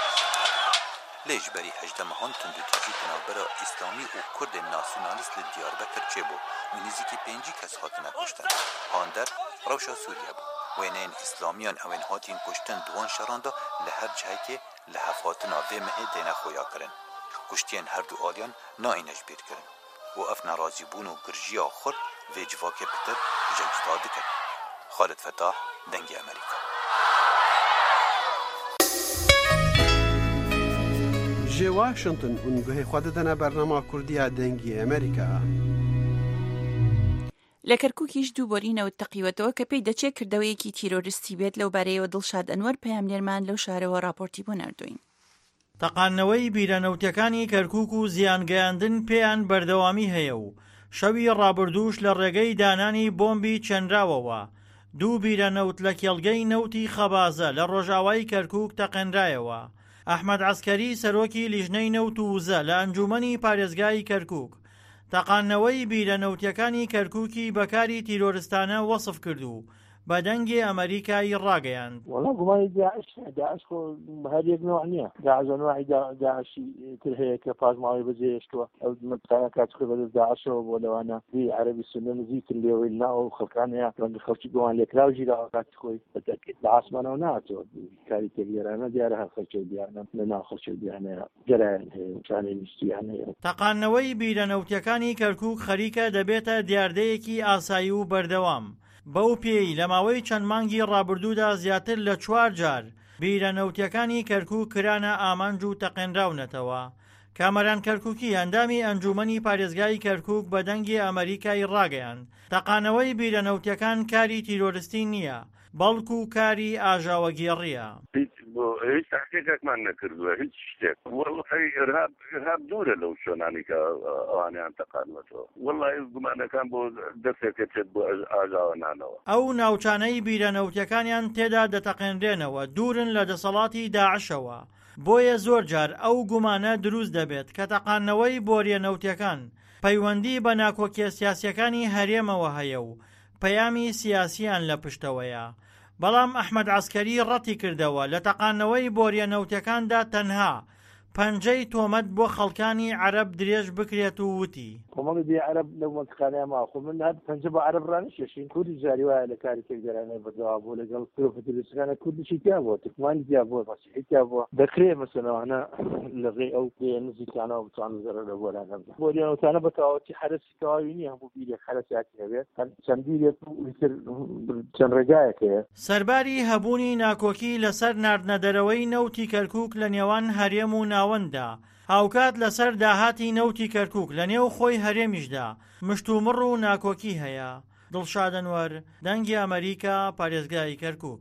لیج بری هجدم هان تندو تجی بنابرا اسلامی و کرد ناسیونالیست لدیار بکر چه بو و نزیکی پنجی کس هاتنه کشتن هان در روشا سوریه بو و اینین اسلامیان اوین هاتین کشتن دوان شراندا لهر جهی که لحفاتنا و مهه دینه خویا کرن کشتین هر دو آلیان نا اینش بیر کرن و اف نرازی بون و گرژی آخر و جواک پتر جنجتا دکر. خالد فتاح دنگی امریکا. جي واشنطن ونگوهی خوددنا برنامه کردی دنگی امریکا. لە کەرکووکیش دوو بۆرینەوە تەقیوەتەوە کە پێی دەچێت کردەوەیەکی تیرۆریستی بێت لەو بارەیەوە دڵشاد ئەنوەر پەیامنێرمان لەو شارەوە راپۆرتی بۆ نردوین. تەقانەوەی بیرەنەوتەکانی کەرکووک و زیانگەیاندن پێیان بەردەوامی هەیە و شەوی ڕابردووش لە ڕێگەی دانانی بۆمبی چەنراوەوە دوو بیرەنەوت لە کێڵگەی نەوتی خەبازە لە ڕۆژاوای کەرکووک تەقێنرایەوە. ئەحمەد عەسکەری سەرۆکی لیژنەی نەوت و وزە لە ئەنجومەنی پارێزگای کەرکووک تەقانەوەی بیرەنەوتیەکانی کەرکووکی بەکاری تیرۆریستانە وەسف کردو بە دەنگی ئەمریکایی ڕاگەیاند. والله گومانی داعش داعش خۆ هەر یەک نوع نییە داعش نوعی داعشی تر هەیە کە پازماوەی بەجێهێشتووە ئەو منطقەیە کاتژخۆی بەدەست داعشەوە بۆ لەوانە دی عەرەبی سوننە نزیکتر لێوەی ناو خەڵکان هەیە ڕەنگە خەڵکی گومان لێکراو ژیراوە کاتژخۆی لە ئاسمانەوە نهاتەوە کاری تێگەرانە دیارە هەر خەڵکی دیارە لە ناو خەڵکی دیارە گەرایان هەیە چانەی نیشتیان هەیە. تەقانەوەی بیرەنەوتیەکانی کەرکووک خەریکە دەبێتە دیاردەیەکی ئاسایی و بەردەوام. بەو پێی لە ماوەی چەند مانگی ڕابردوودا زیاتر لە چوار جار بیرەنەوتیەکانی کەرکووک کرانە ئامانج و تەقێنراونەتەوە. کامەران کەرکووکی ئەندامی ئەنجومەنی پارێزگای کەرکووک بە دەنگی ئەمریکای ڕاگەیاند تەقانەوەی بیرەنەوتیەکان کاری تیرۆریستی نییە بەڵکو کاری ئاژاوەگێڕیە. هیچ تحقیقێکمان نەکردووە هیچ شتێک وەڵی ئێرهاب ئێرهاب دوورە لەو شوێنانی کە ئەوانیان تەقانوەتەوە وەڵی گومانەکان بۆ دەستێکە چێت بۆ ئاژاوە نانەوە. ئەو ناوچانەی بیرەنەوتیەکانیان تێدا دەتەقێنرێنەوە دوورن لە دەسەڵاتی داعشەوە بۆیە زۆر جار ئەو گومانە دروست دەبێت کە تەقانەوەی بۆریەنەوتیەکان پەیوەندی بە ناکۆکیە سیاسیەکانی هەرێمەوە هەیە و پەیامی سیاسیان لە پشتەوەیە. بەڵام ئەحمەد عەسکەری ڕەتی کردەوە لە تەقانەوەی بۆریەنەوتەکاندا تەنها پەنجەی تۆمەت بۆ خەڵکانی عەرەب درێژ بکرێت و وتی کۆمەڵی بێ عەرەب لەو مەنتیقانەیە ماخۆ من هەر پەنجە بە عەرەب ڕانیشێشین کوردی جاری وایە لە کاری تێکدەرانەی بەردەوا بۆ لەگەڵ پرۆفیتەرەکانە کوردیشی تیا بووە تکمانی تیا بووە مەسیحی تیا بووە دەکرێت مەسەلەوانە لەڕێی ئەو پێ نزیکانەوە بتوانن زەرەر لە بۆلانە بدەن بۆریەنەوتانە بە تەواوەتی حرەسی تەواوی نییە هەموو بیرێک حرەسیاتی هەبێت چەند بیرێک وتر چەند ڕێگایەک هەیە. سەرباری هەبوونی ناکۆکی لەسەر ناردنەدەرەوەی نەوتی کەرکووک لە نێوان هەرێم و ناوەنددا هاوکات لەسەر داهاتی نەوتی کەرکووک لە نێو خۆی هەرێمیشدا مشتومڕ و ناکۆکی هەیە. دڵشاد ئەنوەر، دەنگی ئەمریکا، پارێزگای کەرکووک.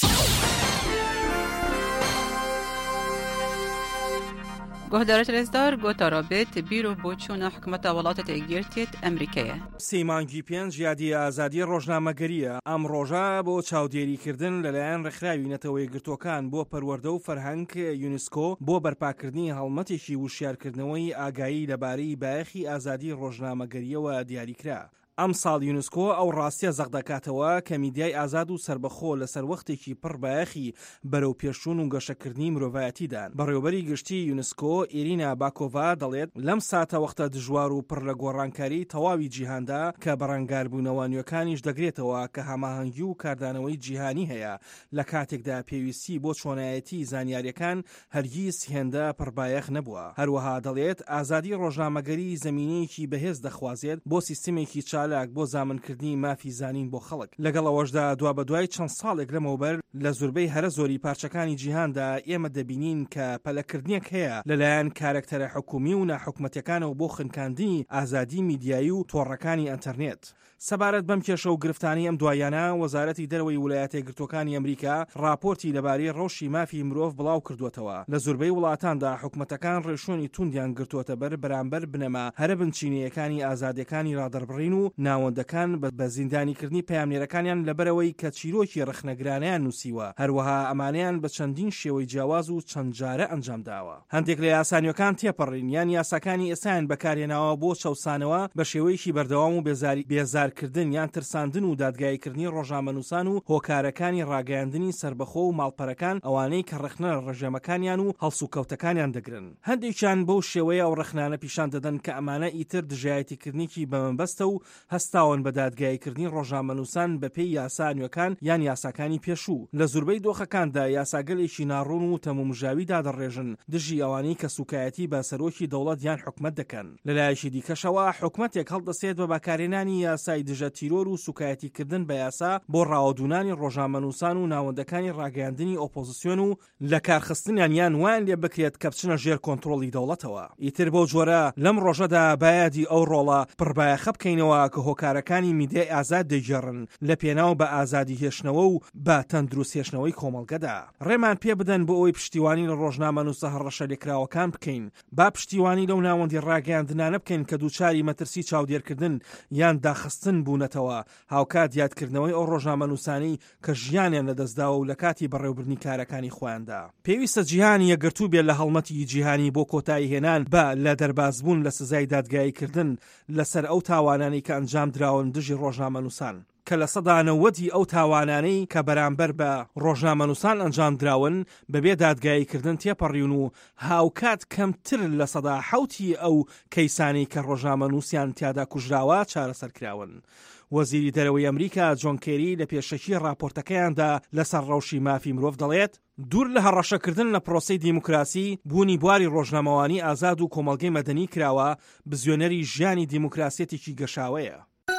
گهدارت رزدار گوتا رابط بیرو بوچونا حکومت ولاتت اگیرتیت امریکیه. سیمانگی پێنج یادی ئازادی ڕۆژنامەگەریە ئەم ڕۆژە بۆ چاودێریکردن لەلایەن ڕێکخراوی نەتەوەی گرتوەکان بۆ پەروەردە و فەرهەنگ یونسکۆ بۆ بەرپاکردنی هەڵمەتێکی وشیارکردنەوەی ئاگایی لەبارەی بایەخی ئازادی ڕۆژنامەگەریەوە دیاریکرا. ئەم ساڵ یونسکۆ ئەو ڕاستیە زەق دەکاتەوە کە میدیای ئازاد و سربەخۆ لەسەر وەختێکی پڕ بایەخی بەرەو پێشوون و گەشەکردنی مرۆڤایەتیدان. بەڕێوەبەری گشتی یونسکۆ ئیرینا باکۆڤا دەڵێت لەم ساتە وەختە دژوار و پڕ لە گۆڕانکاری تەواوی جیهاندا کە بەڕەنگاربوونەوە نوێکانیش دەگرێتەوە کە هەماهەنگی و کاردانەوەی جیهانی هەیە لە کاتێکدا پێویستی بۆ چۆنایەتی زانیاریەکان هەرگیز هێندە پڕبایەخ نەبووە. هەروەها دەڵێت ئازادی ڕۆژنامەگەری زەمینەیەکی بەهێز دەخوازێت بۆ سیستمێکی چالاک بۆ زامنکردنی مافی زانین بۆ خەڵک. لەگەڵەوەشدا دوا بە دوای چەند ساڵێک لەمەوبەر لە زۆربەی هەرە زۆری پارچەکانی جیهاندا ئێمە دەبینین کە پەلەکردنێک هەیە لەلایەن کارکتەرە حکومی و ناحکومەتیەکانەوە بۆ خنکاندنی ئازادی میدیایی و تۆڕەکانی ئەنتەرنێت. سەبارەت بەم کێشە و گرفتانی ئەم دوایانە وەزارەتی دەرەوەی ویلایەتە یەکگرتووەکانی ئەمریکا راپۆرتی لەبارەی ڕەوشی مافی مرۆڤ بڵاو کردووەتەوە. لە زۆربەی وڵاتاندا حکومەتەکان ڕێشۆنی توندیان گرتووەتە بەر بەرامبەر بنەما هەرە بنچینەیەکانی ئازادیەکانی ڕادەربڕین و ناوەندەکان بە زیندانیکردنی پەیامنێرەکانیان لەبەرەوەی کە چیرۆکی ڕخنەگرانیان نووسیوە. هەروەها ئەمانیان بە چەندین شێوەی جیاواز و چەند جارە ئەنجام داوە. هەندێک لە یاسانیەکان تێپەڕین یان یاساکانی ئێستایان بەکارهێناوە بۆ چەوسانەوە بە شێوەیەکی بەردەوام و بێزارکردن یان ترساندن و دادگایکردنی ڕۆژنامەنووسان و هۆکارەکانی ڕاگەیاندنی سربەخۆ و ماڵپەرەکان ئەوانەی کە ڕخنە ڕژێمەکانیان و هەڵسوکەوتەکانیان دەگرن. هەندێکیان بەو شێوەیە ئەو ڕخنانە پیشان دەدەن کە ئەمانە ئیتر دژایەتیکردنێکی بەمەبەستە و هەستاون بە دادگایکردنی ڕۆژنامەنووسان بەپێی یاسا نوێکان یان یاساکانی پێشوو. لە زۆربەی دۆخەکاندا یاساگەلێکی ناڕوون و تەمومژاوی دادەڕێژن دژی ئەوانەی کە سوکایەتی بە سەرۆکی دەوڵەت یان حکومەت دەکەن. لەلایەکی دیکەشەوە حکومەتێک هەڵدەسێت بە بەکارهێنانی یاسای دژە تیرۆر و سوکایەتیکردن بە یاسا بۆ ڕاوەدوونانی ڕۆژنامەنووسان و ناوەندەکانی ڕاگەیاندنی ئۆپۆزیسیۆن و لە کارخستنیان یان وان لێ بکرێت کە بچنە ژێر کۆنتڕۆڵی دەوڵەتەوە. ئیتر بۆ جۆرە لەم ڕۆژەدا بایادی ئەو ڕۆڵە پڕبایەخە بکەینەوە کە هۆکارەکانی میدیای ئازاد دەیگەڕن لە پێناو بە ئازادی هێشتنەوە و بە تەندروست هێشتنەوەی کۆمەڵگەدا. ڕێمان پێ بدەن بۆ ئەوی پشتیوانی لە ڕۆژنامەنووسە هەڕەشە لێکراوەکان بکەین. با پشتیوانی لەو ناوەندی ڕاگەیاندنانە بکەین کە دووچاری مەترسی چاودێرکردن یان داخستن بوونەتەوە هاوکات یادکردنەوەی ئەو ڕۆژنامەنووسانەی کە ژیانیان لەدەستداوە و لە کاتی بەڕێوەبردنی کارەکانی خۆیاندا. پێویستە جیهانی یەکگرتوو بێت لە هەڵمەتی جیهانی بۆ کۆتایی هێنان بە لە دەربازبوون لە سزای دادگاییکردن لەسەر ئەو تاوانانی کە ئەنجام دراون دژی ڕۆژنامەنووسان کە لە سەدانەوەدی ئەو تاوانانەی کە بەرامبەر بە ڕۆژنامەنووسان ئەنجام دراون بەبێ دادگاییکردن تێپەڕیون و هاوکات کەمتر لە سەدا حەوتی ئەو کەیسانی کە ڕۆژنامەنووسیان تیادا کوژراوە چارەسەرکراون. وەزیری دەرەوەی ئەمریکا جۆن کێری لە پێشەکی راپۆرتەکەیاندا لەسەر ڕەوشی مافی مرۆڤ دەڵێت دوور لە هەڕەشەکردن لە پرۆسەی دیموکراسی بوونی بواری ڕۆژنامەوانی ئازاد و کۆمەڵگەی مەدەنی کراوە بزوێنەری ژیانی دیموکراسێتێکی گەشاوەیە.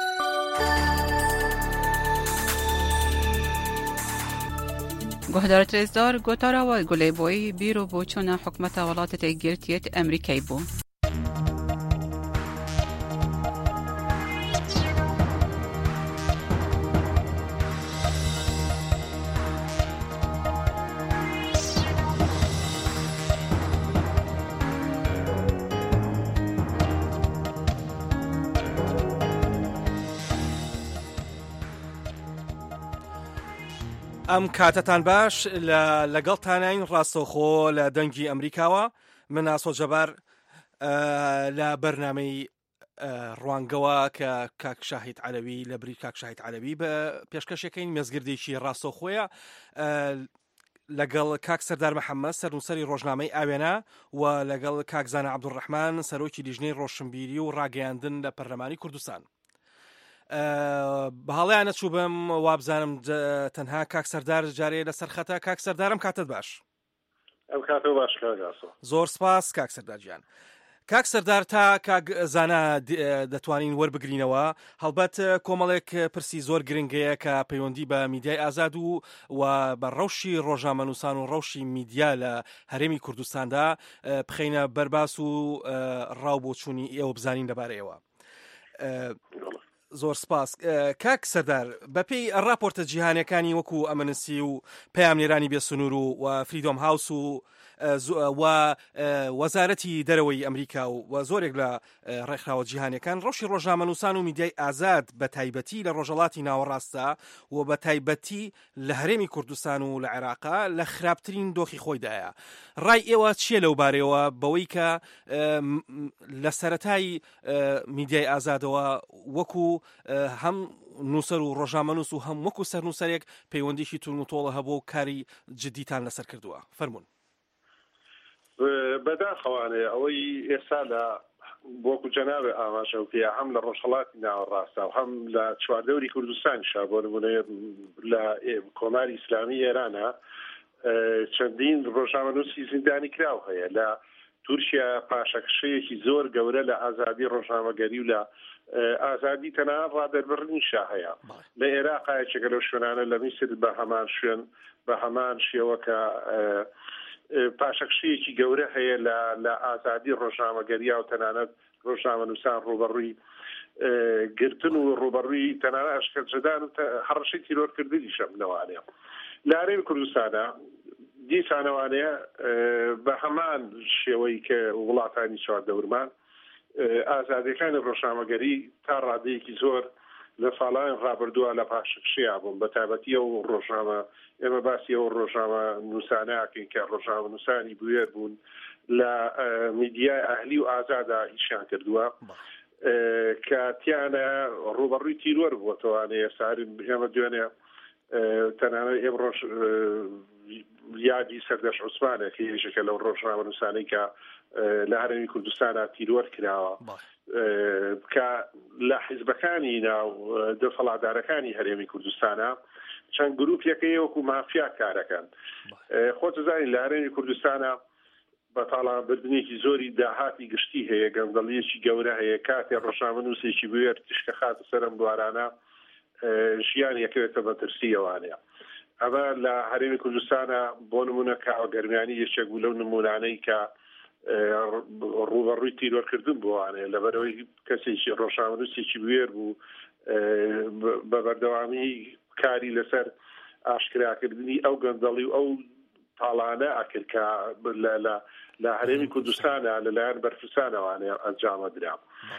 گهدارت رزدار گوتارا و گلی بوی بیرو بوچونا حکمت ولاتت اگیرتیت امریکای بو. ئەم کاتتان باش لەگەڵتانین ڕاستەوخۆ لە دەنگی ئەمریکاوە من ئاسۆ جەبار لە بەرنامەی ڕوانگەوە کە کاک شاهید عەلەوی لە بری کاک شاهید عەلەوی بە پێشکەشەکەین مێزگردێکی ڕاستەوخۆیە لەگەڵ کاک سەردار محەممەد سەرنووسەری ڕۆژنامەی ئاوێنە و لەگەڵ کاک زانە عەبدوڕەحمان سەرۆکی لیژنەی ڕۆشنبیری و ڕاگەیاندن لە پەرلەمانی کوردستان. بەهاڵیان نەچوو بم وابزانم تەنها کاک سەردار جارێ لەسەر خەتە. کاک سەردارم کاتت باش. ئەم کاتەوە باش کاگاسۆ. زۆر سپاس کاک سەردار گیان. کاک سەردار تا کاک زانە دەتوانین وەربگرینەوە هەڵبەت کۆمەڵێک پرسی زۆر گرنگەیە کە پەیوەندی بە میدیای ئازاد و و بە ڕەوشی ڕۆژنامەنووسان و ڕەوشی میدیا لە هەرێمی کوردستاندا بخەینە بەرباس و ڕاوبۆچوونی ئێوە بزانین لەبارەیەوە. زۆر سپاس. کاک سەردار بەپێی ڕاپۆرتە جیهانیەکانی وەکو ئەمەنسی و پەیامنێرانی بێسنوور و فریدۆم هاوس و و وەزارەتی دەرەوەی ئەمریکا و زۆرێک لە ڕێکخراوە جیهانیەکان ڕەوشی ڕۆژنامەنووسان و میدیای ئازاد بە تایبەتی لە ڕۆژهەڵاتی ناوەڕاستە و بە تایبەتی لە هەرێمی کوردستان و لە عێراقا لە خراپترین دۆخی خۆیدایە. ڕای ئێوە چییە لەو بارەوە بەوەی کە لە سەرەتای میدیای ئازادەوە وەکو هەم نووسەر و ڕۆژنامەنووس و هەم وەکو سەرنووسەرێک پەیوەندیشی تون و تۆڵە هەبوو و کاری جدیتان لەسەر کردووە؟ فەرموون. بەداخەوانێ ئەوەی ئێستا لە بۆکو جەنابێ ئاماژەوتەیە هەم لە ڕۆژهەڵاتی ناوەڕاستە و هەم لە چواردەوری کوردستانیشا بۆ نمونە لە کۆماری ئیسلامی ئێرانە چەندین ڕۆژنامەنووسی زیندانی کراو هەیە. لە تورکیا پاشەکشەیەکی زۆر گەورە لە ئازادی ڕۆژنامەگەری و لە ئازادی تەنها ڕادەربڕنیشا هەیە. لە عێراقا یەکێکە لەو شوێنانە لە میسر بە هەمان شوێن بە هەمان شێوە کە پاشەکشەیەکی گەورە هەیە لە ئازادی ڕۆژنامەگەریە و تەنانەت ڕۆژنامەنووسان ڕوبەڕووی گرتن و ڕوبەڕووی تەنانە ئەشکەنجەدان و هەڕەشەی تیرۆرکردنیشە لەوانەیە. لە هەرێمی کوردستانە دیسانەوانەیە بە هەمان شێوەی کە وڵاتانی چواردەورمان ئازادیەکانی ڕۆژنامەگەری تا ڕادەیەکی زۆر لە ساڵان ڕابردووە لە پاشەکشەیە بوون بە تایبەتی ئەو ڕۆژنامە ئێمە باسی ئەو ڕۆژنامە نووسانەکەین کە ڕۆژنامە نووسانی بوێر بوون لە میدیای ئەهلی و ئازادا ئیشیان کردووە کە تیانە ڕوبەڕووی تیرۆر بووەتەوانەیە ساری ئێمە دوێنێ تەنانەت ئێم ڕۆژ یادی سەردەش عوسمانە کە یەکێکە لەو ڕۆژنامە نووسانەی کە لە هەرێمی کوردستانە تیرۆر کراوە کە لە حیزبەکانی ناو دەسەڵاتدارەکانی هەرێمی کوردستانە چەند گروپێکەیە وەکو مافیا کارەکەن. خۆت زانین لە هەرێمی کوردستانە بە تاڵانبردنێکی زۆری داهاتی گشتی هەیە، گەندەڵیەکی گەورە هەیە. کاتێ ڕۆژنامەنووسێکی بوێر تشکە خاتە سەرم بوارانە ژیان یەکەوێتە بەترسی ئەوانەیە. ئەمە لە هەرێمی کوردستانە بۆ نمونە کاوەگەرمیانی یەکێک بوو لەو نمونانەی کە ڕوبەڕووی تیرۆرکردن بووانێ لەبەرەوەی کەسێکی ڕۆژنامەنووسێکی بوێر بوو بە بەردەوامی کاری لەسەر ئاشکراکردنی ئەو گەندەڵی و ئەو تاڵانە ئەکرد کە لە هەرێمی کوردستانە لەلایەن بەرپرسانەوانەیە ئەنجامەدرا.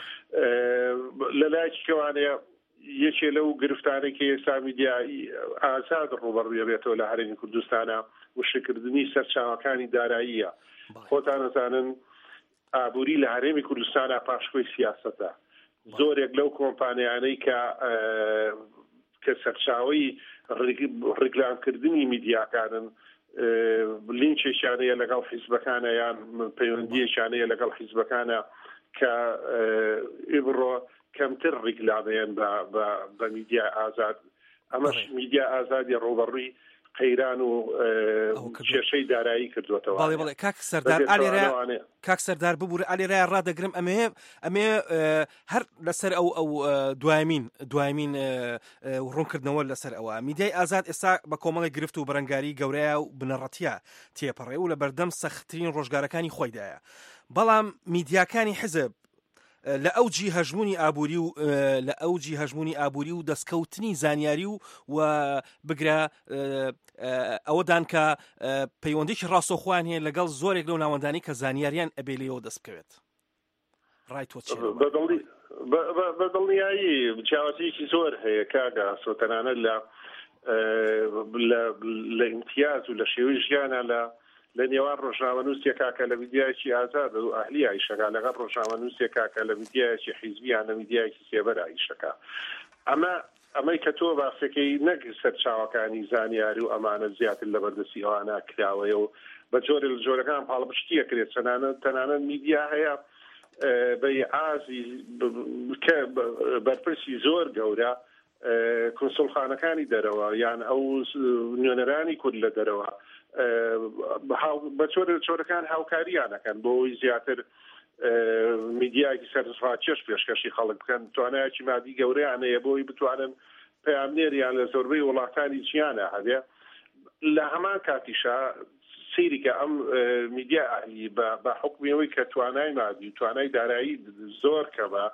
لەلایەکی کەوانەیە یەکێ لەو گرفتانێکی ئێستا میدیایی ئازاد ڕوبەڕوویە بێتەوە لە هەرێمی کوردستانە وشکردنی سەرچاوەکانی داراییە. خۆتان نەزانن ئابووری لە هەرێمی کوردستانە پاشکۆی سیاسەتە. زۆرێک لەو کۆمپانیانەی کە کە سەرچاوەی ڕیکلامکردنی میدیاکانن لینچێکیانەیە لەگەڵ حیزبەکانە یان پەیوەندیەکیانەیە لەگەڵ حیزبەکانە کە ئێبڕۆ کەمتر ڕیکلامەیەن بە میدیا ئازاد. ئەمەش میدیا ئازادی ڕوبەڕووی قەیران و کێشەی دارایی کردوێتەوە. بەڵێ بەڵێ کاک سەردار ئالێرە کاک سەردار ببوورە ئالێرای ڕادەگرم ئەمێ ئەمێ هەر لەسەر ئەو ئەو دوایمین دوایمین ڕوونکردنەوە لەسەر ئەوە میدیای ئازاد ئێستا بە کۆمەڵی گرفت و بەرەنگاری گەورەیە و بنەڕەتیە تێپەڕێ و لە بەردەم سەختترین ڕۆژگارەکانی خۆیدایە. بەڵام میدیاکانی حیزب لە ئەوجی هەژمونی ئابووری و لە ئەوجی هەژمونی ئابووری و دەستکەوتنی زانیاری و و بگرە ئەوەدان کە پەیوەندیی ڕاستەوخۆیان هەیە لەگەڵ زۆرێک لەو ناوەندانی کە زانیاریان ئەبێ لێەوە دەست بکەوێت. ڕای تۆ چییە؟ بەدڵنیایی جیاوازیەکی زۆر هەیە کاگا سۆتەنانە لە لە ئیمتیاز و لە شێوەی ژیانە لە لە نێوان ڕۆژنامەنووسێکا کە لە میدیایکی ئازاد و ئەهلی ئایشەکە لەگەڵ ڕۆژنامەنووسێکا کە لە میدیایکی حیزبیان لە میدیایکی سێبەر ئایشەکە ئەمە ئەمەی کە تۆ باسەکەی نەک سەرچاوەکانی زانیاری و ئەمانە زیاتر لە بەردەسی ئەوانە کراوەیە و بە جۆرە لە جۆرەکان پاڵپشتیە کرێت چەنانە تەنانەت میدیا هەیە بەی ئازی بەرپرسی زۆر گەورە کنسڵخانەکانی دەرەوە یان ئەو نوێنەرانی کورد لە دەرەوە بە چۆرەکان هاوکاریانەکەن بۆی زیاتر میدیایکی سەرسڕاکێش پێشکەشی خەڵک بکەن توانایەکی مادی گەورەیانەیە بۆی بتوانن پەیامنێریان لە زۆربەی وڵاتانی جیانە هەبێ لە هەمان کاتیشا سیریکە ئەم میدیا ئاهلی بە حکمیەوەی کە توانای مادی و توانای دارایی زۆر کەمە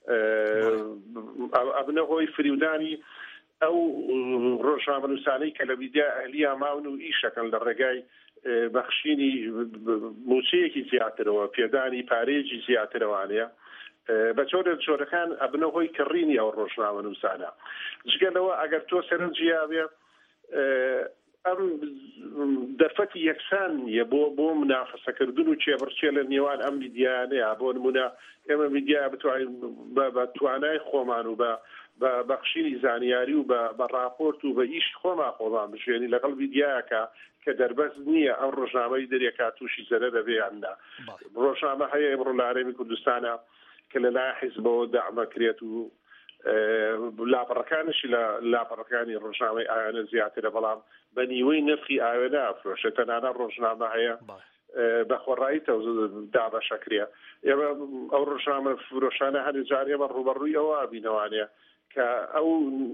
ئەبنە هۆی فریودانی ئەو ڕۆژنامەنووسانەی کە لە میدیا ئەهلیە ماون و ئیشەکەن لە ڕێگای بەخشینی موچەیەکی زیاترەوە پێدانی پارێجی زیاترەوانەیە بە چۆرە جۆرەکان ئەبنە هۆی کڕینی ئەو ڕۆژنامەنووسانە جگەلەوە ئەگەر تۆ سەرنجیاوێ ئەم دەرفەتی یەکسان نیە بۆ بۆ منافەسەکردن و چێبڕچێ لە نێوان ئەم میدیانەیە بۆ نمونە ئێمە میدیا بتوانین بە توانای خۆمان و بە بە بەخشینی زانیاری و بە راپۆرت و بە ئیش خۆمان خۆمان بژێنی لەگەڵ میدیایەکە کە دەربەز نییە ئەم ڕۆژنامەی دەرێکا تووشی زەرە دەبێیاندا ڕۆژنامە هەیە ئەمڕۆ لە هەرێمی کوردستانە کە لەلایەن حیزبەوە داعمەکرێت و لاپەڕەکانشی لە لاپەڕەکانی ڕۆژنامەی ئاوێنە زیاترە بەڵام بە نیوەی نرخی ئاوێنە ئەفرۆشێت تەنانە ڕۆژنامە هەیە بە خۆڕایی دابەشەکرێ ئێمە ئەو ڕۆژنامە فرۆشانە هەر جار ئێمە ڕوبەڕووی ئەوە بینەوانێ کە ئەو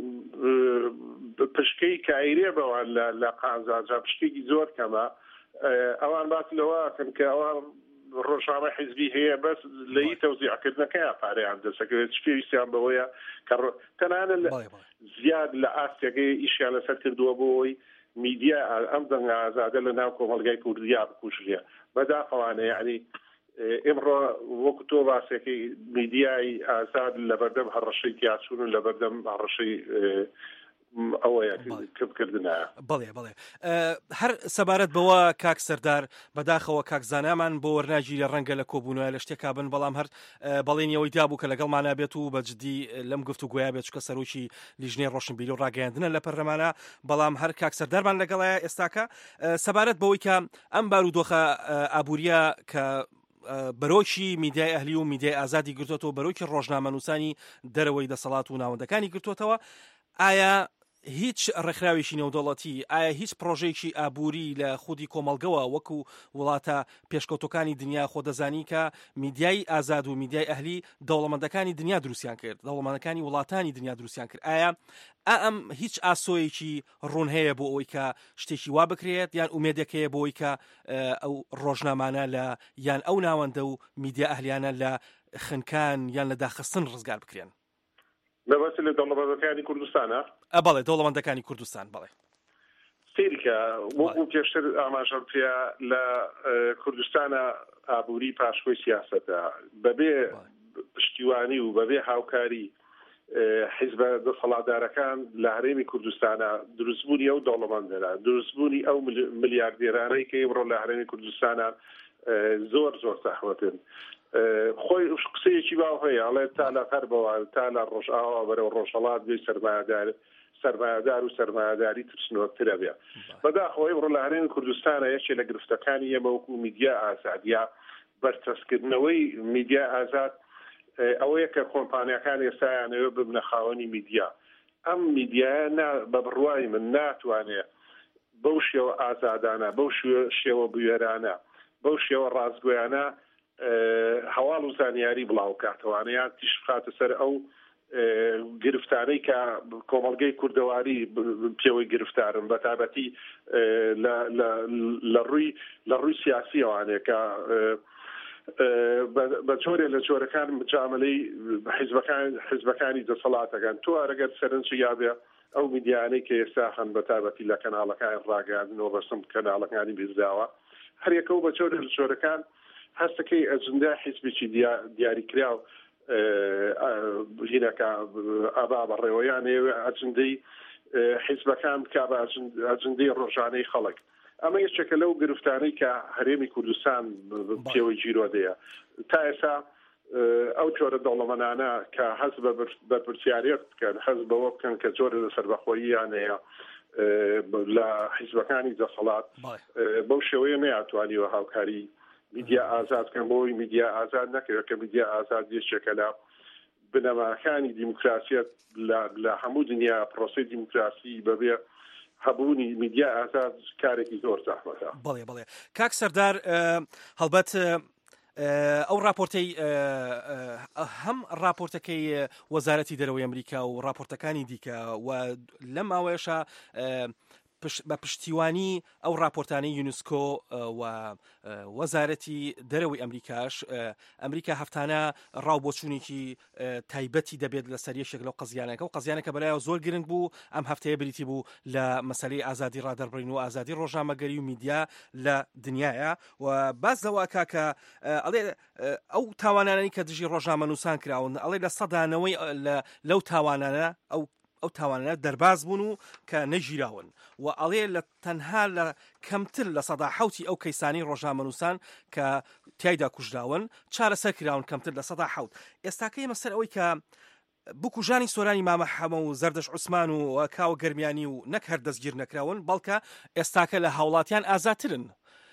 پشکەی کایرێ بەوان لە قازانجا پشکێکی زۆر کەمە ئەوان باس لەوەکەن کە ئەوان ڕۆژنامە حیزبی هەیە بەس لەی تەوزیعکردنەکەیان پارەیان دەسەکەوێت پێویستیان بەوەیە کە تەنانە زیاد لە ئاستێگەی ئیشیان لەسەر کردووە بۆی میدیا ئەم دەنگە ئازادە لە ناو کۆمەلگای کوردیا بکوژێ بەداخەوانە یعنی ئێمڕۆ وەکو تۆ باسێکی میدیای ئازاد لە بەردەم هەڕەشەی تیاچون و لە بەردەم هەڕەشەی ئەوەیە کردکردنە بڵێ بڵێ هەر سەبارەت بەوە کاک سەردار بەداخەوە کاک زانامان بۆ وەرناگیری ڕەنگە لە کۆبوونەوە لە شتێکا بن بەڵام هەر بەڵێنیەوەی دابوو کە لەگەڵمانە بێت و بەجددی لەم گفت و گویا بێت چکە سەرۆکی لیژنەی ڕۆشنبیری و ڕاگەیاندنە لە پەرلەمانە بەڵام هەر کاک سەردارمان لەگەڵایە ئێستاکە سەبارەت بەوەی کە ئەم بارودۆخە ئابوووریە کە بەرۆکی میدیای ئەهلی و میدیای ئازادی گرتوتەوە بەرۆکی ڕۆژنامەنووسانی دەرەوەی دەسەڵات و ناوەندەکانی گرتوتەوە ئایا هیچ ڕێکخراوێکی نێودەوڵەتی ئایا هیچ پرۆژێکی ئابووری لە خودی کۆمەلگەوە وەکو وڵاتە پێشکەوتەکانی دنیا خۆ دەزانی کە میدیای ئازاد و میدیای ئەهلی دەوڵەمەندەکانی دنیا دروستیان کرد دەوڵەمەندەکانی وڵاتانی دنیا دروستیان کرد ئایا ئەم هیچ ئاسۆیەکی ڕوون هەیە بۆ ئەوەی کە شتێکی وا بکرێت یان ئومێدەکەیە بۆ ئەوەی کە ئەو ڕۆژنامانە لە یان ئەو ناوەندە و میدیا ئەهلیانە لە خنکان یان لە داخستن ڕزگار بکرێن لەبەس لە دەوڵەمەندەکانی کوردستانە بەڵێ دەوڵەمەندەکانی کوردستان بڵێ سیرکە وەکو پێشتر ئاماژەم پێ لە کوردستانە ئابووری پاشخۆی سیاسەتە بەبێ پشتیوانی و بەبێ هاوکاری حیزبە دەسەڵاتدارەکان لە هەرێمی کوردستانە دروستبوونی ئەو دەوڵەمەندەرە دروستبوونی ئەو ملیاردێرانەی کە ئێمڕۆ لە هەرێمی کوردستانە زۆر زۆر زەحمەتن خۆی قسەیەکی باو هەیە ئەڵێ تا لە قەربەوە تا لە ڕۆژئاوا بەرەو ڕۆژهەڵات بێ سەرمایەدار سەرمایەدار و سەرمایەداری ترسنۆترە بێ بەداخەوەی بڕۆ لە هەرێمی کوردستانە یەکێ لە گرفتەکانی ئێمە وەکو میدیا ئازادیا بەرچەسکردنەوەی میدیا ئازاد ئەوەیە کە کۆمپانیەکان ئێستایانەوە ببنە خاوەنی میدیا ئەم میدیایە بە بڕوای من ناتوانێت بەو شێوە ئازادانە بەو شێوە بوێرانە بەو شێوە ڕازگۆیانە هەواڵ و زانیاری بڵاو کاتەوانەیان تیش بخاتە سەر ئەو گرفتانەی کە کۆمەڵگەی کوردەواری پێوەی گرفتارن بە تابەتی لە ڕووی لە ڕووی سیاسی ئەوانەیە کە بە جۆرێ لە جۆرەکان مجاملەی حیزبەکانی دەسەڵاتەکان تۆ ئەرەگەر سەرنجی یابێ ئەو میدیانەی کە ئێستا هەن بە تابەتی لە کەناڵەکان ڕاگەاندنەوە بەسم کەناڵەکانی بیرداوە هەر یەکەو بە جۆرێ لە جۆرەکان هەستەکەی ئەجندا حیزبێکی دیاریکراو ژینەکە ئابا بەڕێوەیان ئێوە ئەجندەی حیزبەکان بکا بە ئەجندەی ڕۆژانەی خەڵک ئەمە یەکێکە لەو گرفتانەی کە هەرێمی کوردستان پێوەی جیرۆدەیە تا ئێستا ئەو جۆرە دەوڵەمەندانە کە حەز بە پرسیارەت بکەن حەز بەوە بکەن کە جۆرە لە سەربەخۆییان هەیە لە حیزبەکانی دەسەڵات بەو شێوەیە نەیاتوانیوە هاوکاری میدیا ئازاد بکەن بۆی میدیا ئازاد نەکەوێت کە میدیا ئازاد یەکێکە لە بنەماکانی دیموکراسیەت لە هەموو دنیا پرۆسەی دیموکراسی بەبێ هەبوونی میدیا ئازاد کارێکی زۆر زەحمەتە. بەڵێ بەڵێ کاک سەردار هەڵبەت ئەو راپۆرتەی هەم راپۆرتەکەی وەزارەتی دەرەوەی ئەمریکا و راپۆرتەکانی دیکە و لەم ماوەیەشە بە پشتیوانی ئەو راپۆرتانەی یونسکۆ و وەزارەتی دەرەوەی ئەمریکاش ئەمریکا هەفتانە ڕاوبۆچوونێکی تایبەتی دەبێت لەسەر یەکێک لەو قەزیانەکە و قەزیانەکە بەلایەوە زۆر گرنگ بوو ئەم هەفتەیە بریتی بوو لە مەسەلەی ئازادی ڕادەربڕین و ئازادی ڕۆژنامەگەری و میدیا لە دنیاە و باز لەوە کاکە ئەڵێ ئەو تاوانانەی کە دژی ڕۆژنامە نووسان کراون ئەڵێ لە سەدانەوەی لەو تاوانانە ئەو ئەو تاوانە دەرباز بوون و کە نەژیراون و ئەڵێ لە تەنها لە کەمتر لە سەدا حەوتی ئەو کەیسانی ڕۆژنامەنووسان کە تایدا کوژراون چارەسەر کراون کەمتر لە سەدا حەوت. ئێستاکەی مەسەر ئەوەی کە بکوژانی سۆرانی مامە حەمە و زەردەش عوسمان و کاوە گەرمیانی و نەک هەر دەستگیر نەکراون بەڵکە ئێستاکە لە هاوڵاتیان ئازاترن.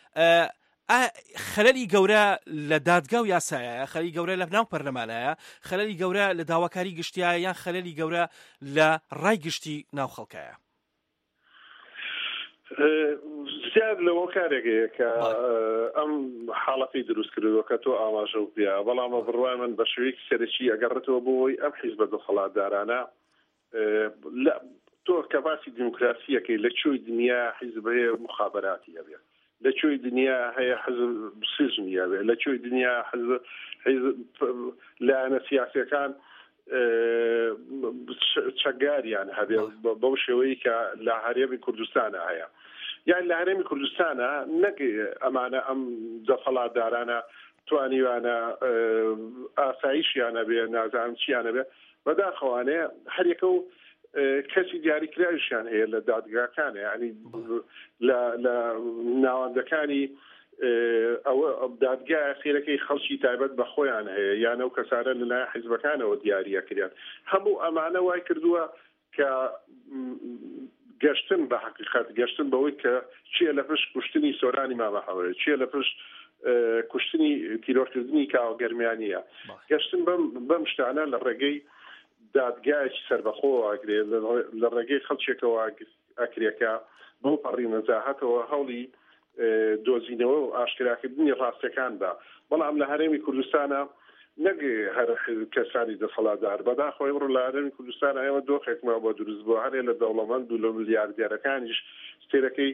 خەلەلی گەورە لە دادگا و یاسایە خەلەلی گەورە لە ناو پەرلەمانایە خەلەلی گەورە لە داواکاری گشتیایە یان خەلەلی گەورە لە ڕای گشتی ناو خەڵکایە. زیاد لەوە کارێکەیە کە ئەم حاڵەتی دروست کردووە کە تۆ ئاماژە و پێ بەڵامە بڕوای من بە شێوەیەکی سەرەکی ئەگەڕێتەوە بۆی ئەم حیزبە دەسەڵاتدارانە تۆ کە باسی دیموکراسیەکەی لە کوێی دنیا حیزبەیە مخابەراتی هەبێت لە کوێی دنیا هەیە حزب سیزمی هەبێت لە کوێی دنیا حزب لایەنە سیاسیەکان چەکداریان هەبێت بەو شێوەیە کە لە هەرێمی کوردستانە هەیە یان لە هەرێمی کوردستانە نەک ئەمانە ئەم دەسەڵاتدارانە توانیوانە ئاسایشیانە بێ نازانم چیانە بێ بەداخەوانەیە هەرێکە و کەسی دیاریکراویشیان هەیە لە دادگاکانە ینی لە ناوەندەکانی ئەوە دادگا خێرەکەی خەڵکی تایبەت بە خۆیان هەیە یان ئەو کەسانە لەلایەن حیزبەکانەوە دیاریەکریان هەموو ئەمانە وای کردووە کە گەشتن بە حقیقەت گەشتن بەوەی کە چیە لە پشت کوشتنی سۆرانی مامە حەمەیە چیە لە پشت کوشتنی تیرۆرکردنی کاوە گەرمیانیە گەشتن بەم شتانە لە ڕێگەی دادگایکی سەربەخۆ ئاگرێت لە ڕێگەی خەڵکێکەوە ئەکرێکە بۆ پەڕی نەزاهەتەوە هەوڵی دۆزینەوە و ئاشکراکردنی ڕاستەکان بە بەڵام لە هەرێمی کوردستانە نەک هەر کەسانی دەسەڵاتدار بەداخەوەی بڕ لە هەرێمی کوردستانە ئێمە دۆخێکمان بۆ دروست بووە هەرێ لە دەوڵەمەند و لە ملیاردیارەکانیش ستێرەکەی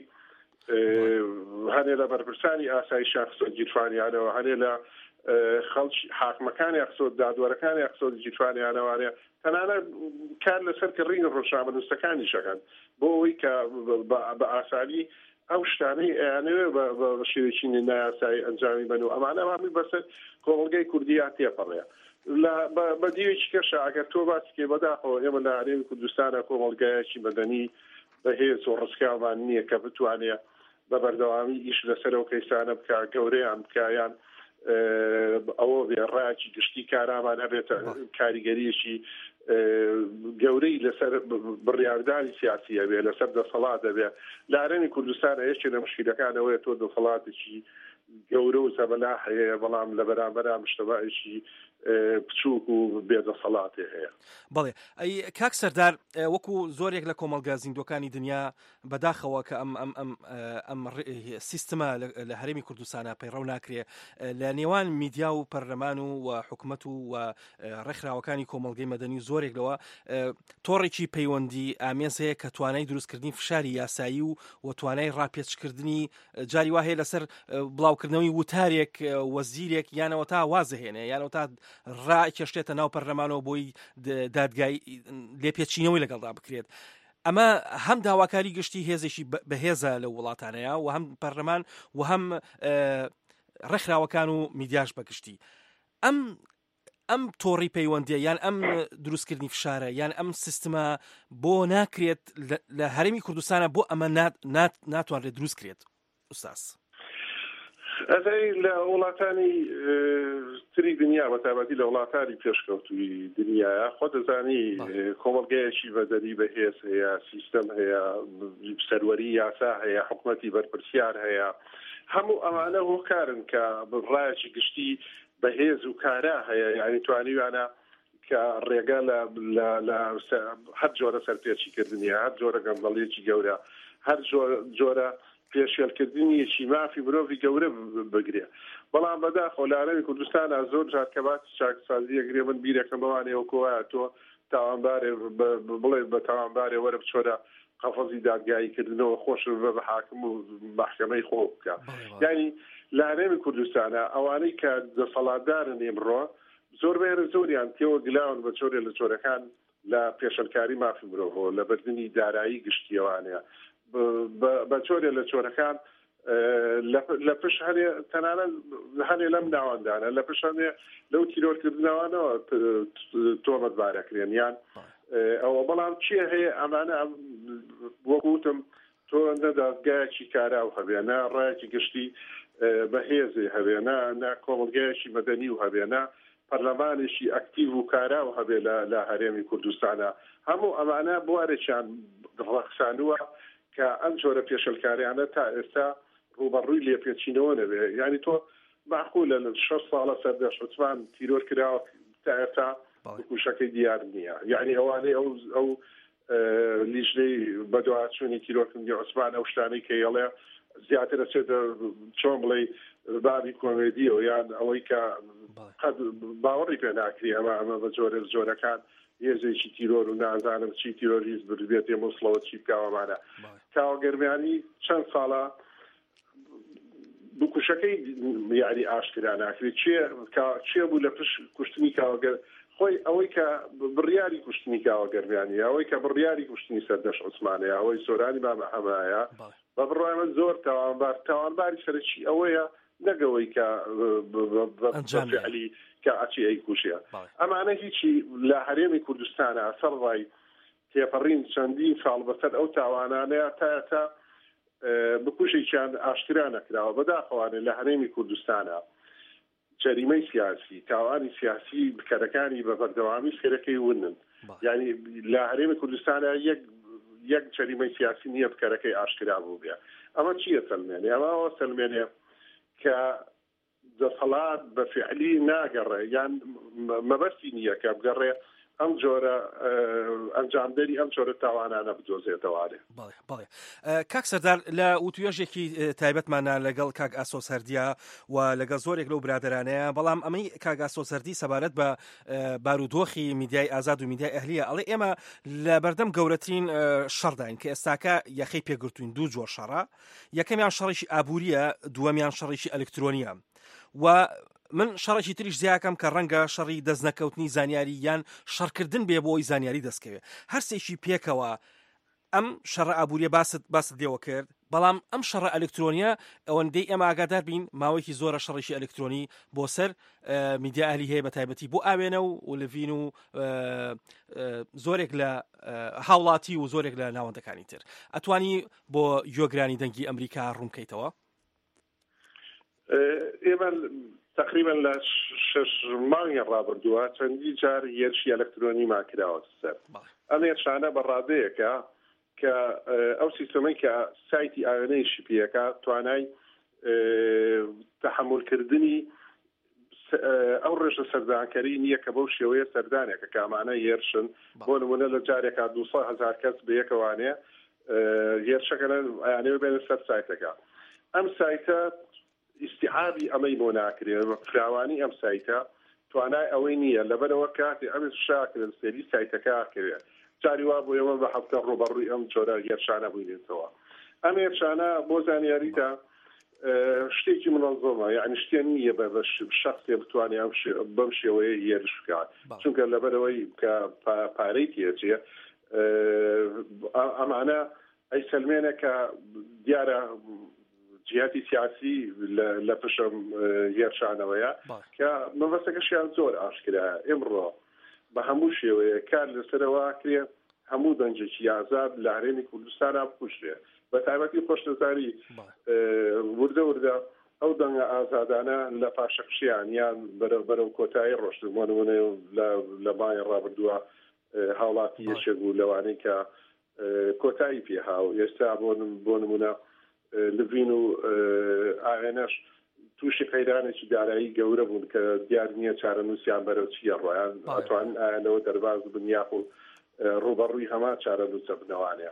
هەرێ لە بەرپرسانی ئاسایی شاخصۆ گیرفانیانەوە هەرێ لە خەڵک حاکمەکانی ئەخسۆ دادوەرەکانی ئەخسۆ گیرفانیانەوەوانەیە تەنانە کار لەسەر کڕین ڕۆژنامەنووسەکانی شەکەن بۆ ئەوەی کە بە ئاسانی ئەو شتانەی ئەیانەوێ بە شێوەیەکی نایاسایی ئەنجامی بن و ئەمانە هەمووی بەسەر کۆمەڵگەی کوردیان تێپەڕێ بە دیوێکی کەشە ئەگەر تۆ باسکێ بەداخەوە ئێمە لە هەرێمی کوردستانە کۆمەڵگایەکی مەدەنی بەهێز و ڕزگامان نییە کە بتوانێت بە بەردەوامی ئیش لەسەرەوە کەیسانە بکە گەورەیان بکایان ئەوە بێ ڕاکی گشتی کارامان هەبێت کاریگەریەکی گەورەی لەسەر بڕیاردانی سیاسیە بێ لەسەر دەسەڵات دەبێ لە هەرێمی کوردستانە یەکێک لە مشکلەکانەوەی تۆ دەسەڵاتێکی گەورە و سەبەلا هەیە بەڵام لە بەرامبەر مشتەبایشی بچووک و بێدەسەڵاتی هەیە. بەڵێ ئەی کاک سەردار وەکو زۆرێک لە کۆمەڵگە زیندوەکانی دنیا بەداخەوە کە ئەم ئەم ئەم ئەم سیستەمە لە هەرێمی کوردستانە پەیڕەو ناکرێ لە نێوان میدیا و پەرلەمان و حکوومەت و ڕێکخراوەکانی کۆمەڵگەی مەدەنی و زۆرێک لەوە تۆڕێکی پەیوەندی ئامێز هەیە کە توانای دروستکردنی فشاری یاسایی و و توانای ڕاپێچکردنی جاری وا هەیە لەسەر بڵاوکردنەوەی وتارێک وەزیرێک یانەوە تا وازە هێنێ یانەوە تا ڕای کێشتێتە ناو پەرلەمانەوە بۆی دادگای لێپێچینەوەی لەگەڵدا بکرێت. ئەمە هەم داواکاری گشتی هێزێکی بەهێزە لە وڵاتانەیە و هەم پەرلەمان و هەم ڕێکخراوەکان و میدیاش بەگشتی. ئەم ئەم تۆڕی پەیوەندیە یان ئەم دروستکردنی فشارە یان ئەم سیستمە بۆ ناکرێت لە هەرێمی کوردستانە بۆ ئەمە ناتوانرێت دروست کرێت. ئوستاس ئەزای لە وڵاتانی تری دنیا بە تایبەتی لە وڵاتانی پێشکەوتووی دنیاە خۆ دەزانی کۆمەڵگەیەکی بەدەری بەهێز هەیە سیستەم هەیە سەروەری یاسا هەیە حکومەتی بەرپرسیار هەیە هەموو ئەمانە هۆکارن کە ڕایەکی گشتی بەهێز و کارا هەیە یعنی توانیوانە کە ڕێگە لە هەر جۆرە سەرپێچیکردنیە هەر جۆرە گەندەڵیەکی گەورە هەر جۆرە پێشێلکردنیەکی مافی مرۆڤی گەورە بگرێ بەڵام بەداخۆ لە عەرەبی کوردستانە زۆر جار کە باسی چاکسازی ئەگرێ من بیرەکەم بەوانەیە وەکوایە تۆ تاوانبارێ بڵێ بە تاوانبارێ وەرە بچۆرە قەفەزی دادگاییکردنەوە خۆش بە حاکم و محکەمەی خۆ بکە یعنی لە عەرەبی کوردستانە ئەوانەی کە دەسەڵاتدارن ئێمڕۆ زۆر بەیرە زۆریان تێوە گلاون بە چۆرێ لە چۆرەکان لە پێشەلکاری مافی مرۆڤەوە لە بەردنی دارایی گشتیەوانەیە بە چۆرێ لە چۆرەکان لە پشت هەنێ تەنانە هەنێ لەم ناوەندانە لە پشت هەنێ لەو تیرۆرکردنەوەنەوە تۆمەتبارەکرێن یان ئەوە بەڵام چیە هەیە ئەمانە وەکوتم تۆ نەدادگایەکی کاراو هەبێ نا ڕایەکی گشتی بەهێزێ هەبێ نا کۆمەڵگەیەکی مەدەنی و هەبێ نا پەرلەمانێکی ئەکتیڤ و کاراو هەبێ لە هەرێمی کوردستانە هەموو ئەمانە بوارێکیان ڕەخسانووە کە ئەم جۆرە پێشەلکاریانە تا ئێستا ڕوبەڕووی لێپێچینەوە نەبێ یعنی تۆ معقولە لە شەش ساڵە سەردەشتوان تیرۆر کراوە تا ئێستا کوشەکەی دیار نییە یعنی ئەوانەی ئەو ئەو لیژنەی بەدواچوونی تیرۆرکردنی عوسمان ئەو شتانەی کە یەڵێ زیاتر دەچێتە چۆن بڵێ بابی کۆمێدیەوە یان ئەوەی کە قەت باوەڕی پێ ناکری ئەمە ئەمە بە جۆرە جۆرەکان هێزێکی تیرۆر و نازانم چی تیرۆریز ببێت مسڵەوە چی بکاوەمانە کاوەگەرمیانی چەند ساڵە بکوشەکەی یاری ئاشکرا ناکرێت چێ بوو لە پشت کوشتنی کاوەگەر خۆی ئەوەی کە بڕیاری کوشتنی کاوەگەرمیانی ئەوەی کە بڕیاری کوشتنی سەردەش عوسمانەیە ئەوەی سۆرانی مامە هەمایە بە بڕای من زۆر تاوانبار تاوانباری سەرچی ئەوەیە نەگەوەی کە بەفعلی کە ئاچی ئەی کوشیە ئەمانە هیچی لە هەرێمی کوردستانە سەر ڕای تێپەڕین چەندین ساڵ بەسەر ئەو تاوانانەیە تا تا بکوشێکیان ئاشکرا نەکراوە بەداخەوانێ لە هەرێمی کوردستانە جەریمەی سیاسی تاوانی سیاسی بکەرەکانی بە بەردەوامی سێرەکەی ونن یعنی لە هەرێمی کوردستانە یەک یەک جەریمەی سیاسی نییە بکەرەکەی ئاشکرا بوو بێ ئەمە چییە سەلمێنێ ئەمە ئەوە سەلمێنێ کە دەسەڵات بە فعلی ناگەڕێ یان مەبەستی نییە کە بگەڕێ ئەم جۆرە ئەنجامدەری ئەم جۆرە تاوانانە بدۆزێتەوارێ بەڵێ کاک سەردار لە وتوێژێکی تایبەتمانە لەگەڵ کاک ئاسۆ سەردیا و لەگەڵ زۆرێک لەو برادرانەیە بەڵام ئەمەی کاک ئاسۆ سەردی سەبارەت بە بارودۆخی میدیای ئازاد و میدیای ئەهلیە ئەڵێ ئێمە لە بەردەم گەورەترین شەڕداین کە ئێستاکە یەخەی پێگرتوین دوو جۆر شەڕە یەکەمیان شەڕێکی ئابووریە دووەمیان شەڕێکی ئەلکترۆنیە و من شەڕێکی تریش زیاکەم کە ڕەنگە شەڕی دەستنەکەوتنی زانیاری یان شەڕکردن بێ بۆی زانیاری دەستکەوێت هەرسێکی پێکەوە ئەم شەڕە ئابووریە باست باست لێوە کرد بەڵام ئەم شەڕە ئەلکترۆنیە ئەوەندەی ئێمە ئاگادار بین ماوەیەکی زۆرە شەڕێکی ئەلکترۆنی بۆ سەر میدیا ئەهلی هەیە بە تایبەتی بۆ ئاوێنە و لڤین و زۆرێک لە هاوڵاتی و زۆرێک لە ناوەندەکانی تر ئەتوانی بۆ یۆگرانی دەنگی ئەمریکا ڕوونکەیتەوە ئێمە تقریبا لە شش مانگی ڕابردووە چەندی جار هێرشی ئەلکترۆنی ماکراوە سەر ئەم هێرشانە بەڕادەیەکە کە ئەو سیستەمەی کە سایتی ئاوێنەیشی پێەکە توانای تەحملکردنی ئەو ڕێژە سەردانکەری نییە کە بەو شێوەیە سەردانێکە کامانە هێرشن بۆ نمونە لە جارێکا دووسە هەزار کەس بەیەکەوانێ هێرشەکە ئەیانەوە بێنە سەر سایتەکە ئەم سایتە ئیستیعابی ئەمەی بۆ ناکرێ فراوانی ئەم سایتە توانای ئەوەی نییە لەبەرەوە کاتی ئەم شاکرن سێری سایتەکە کرێ جاری وا بۆ ئێمە بە هەفتە ڕۆبەڕووی ئەم جۆرە هێرشانە بووینێتەوە ئەم هێرشانە بۆ زانیاریدا شتێکی منەظەمە یعنی شتێن نییە بە شخصێ بتوانێ بەم شێوەیە هێرش بکات چونکە لەبەرەوەی کە پارەی تێچێ ئەمانە ئەی سەلمێنە کە دیارە جیهاتی سیاسی لە پشم هێرشانەوەیە کە مەبەستەکەشیان زۆر ئاشکرایە ئێمڕۆ بە هەموو شێوەیە کار لەسەرەوە کرێ هەموو دەنجێکی ئازاد لە هەرێمی کوردستانە بکوژرێ بە تایبەتی خۆشنەزاری وردە وردە ئەو دەنگە ئازادانە لە پاشەقشیان یان بەرەو کۆتایی ڕۆشتمانەوە لە مای ڕابردووە هاوڵاتی یەشێک بوو لەوانەی کە کۆتایی پێهاو ئێستا بۆ نمونە لڤین و ئاغێنەش تووشی قەیرانێکی دارایی گەورە بوون کە دیار نییە چارەنووسیان بەرەو چیە ڕۆیان ئەتوانن ئایانەوە دەرباز بن یاخو ڕوبەڕووی هەمان چارەنووسە بنەوانەیە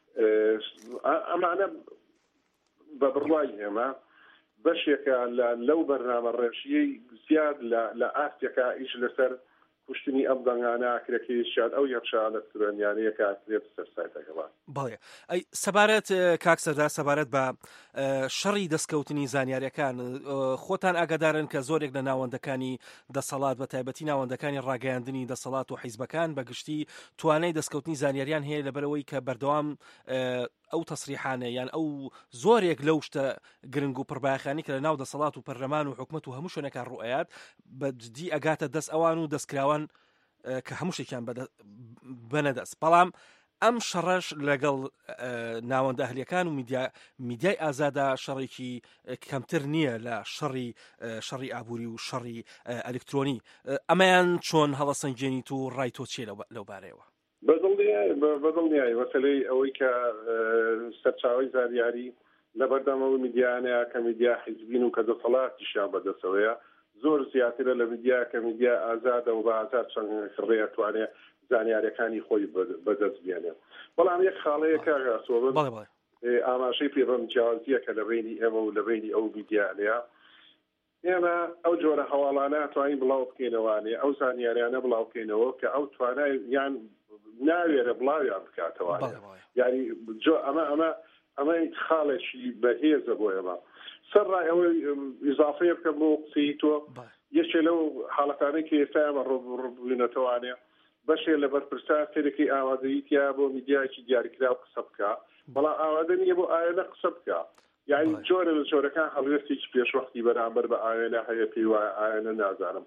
ئەمانە بە بڕوای ئێمە بەشێکە لەو بەرنامە ڕێژیەی زیاد لە ئاستێکە ئیش لەسەر کوشتنی ئەم دەنگانە کرێکی شاد ئەو یەخشانە ترێنیانەیەکە کرێت سەرسایتەکەڵ بەڵێ ئەی سەبارەت کاکسەردا سەبارەت بە شەڕی دەستکەوتنی زانیاریەکان خۆتان ئاگادارن کە زۆرێک لە ناوەندەکانی دەسەڵات بە تایبەتی ناوەندەکانی ڕاگەیاندنی دەسەڵات و حیزبەکان بەگشتی توانای دەستکەوتنی زانیاریان هەیە لەبەرەوەی کە بەردەوام ئەو تەسریحانە یان ئەو زۆرێک لەو شتە گرنگ و پڕبایەخانی کە لە ناو دەسەڵات و پەرلەمان و حکومەت و هەموو شوێنەکان ڕوئەیات بەجددی ئەگاتە دەست ئەوان و دەستکراوان کە هەموو شتێکیان بەنەدەست بەڵام ئەم شەڕەش لەگەڵ ناوەندە ئەهلیەکان و میدیای ئازادا شەڕێکی کەمتر نییە لە شەڕی شەڕی ئابووری و شەڕی ئەلکترۆنی ئەمەیان چۆن هەڵەسەنگێنیت و ڕای تۆ چیە لەو بارەیەوە بەدڵنیایی وەسەلەی ئەوەی کە سەرچاوی زانیاری لە بەردەمەوە میدیانەیە کە میدیا حیزبین و کە دەسەڵاتیشیان بەدەستەوەیە زۆر زیاترە لە میدیا کە میدیا ئازادە و بە ئازاد چەند ڕێ توانێت زانیاریەکانی خۆی بەدەست بێنێ بەڵام یەک خاڵەیە کاغاسۆبن ئاماژەی پێڕەم جیاوازیە کە لە بینی ئێمە و لە بینی ئەو میدیانەیە ئێمە ئەو جۆرە هەواڵانە توانین بڵاو بکەینەوانێ ئەو زانیاریانە بڵاو بکەینەوە کە ئەو توانای یان ناوێرە بڵاویان بکاتەوە یعنی ئەمە ئەمە ئەمە خاڵێکی بەهێزە بۆ ئێمە سەرڕای ئەوەی ئیزافەیە بکەم بۆ قسەی تۆ یەکێ لەو حاڵەتانەی کە ئێستا ئەمە ڕووبوونەتەوانێ بەشێ لە بەرپرسان فێرەکەی ئاوادەییتیا بۆ میدیایکی دیاریکرا و قسە بکە بەڵام ئاوادە نییە بۆ ئاوێنە قسە بکە یعنی جۆرە لە جۆرەکان هەڵوێستێکی پێشوەختی بەرامبەر بە ئاوێنە هەیە پێی وایە ئاوێنە نازانم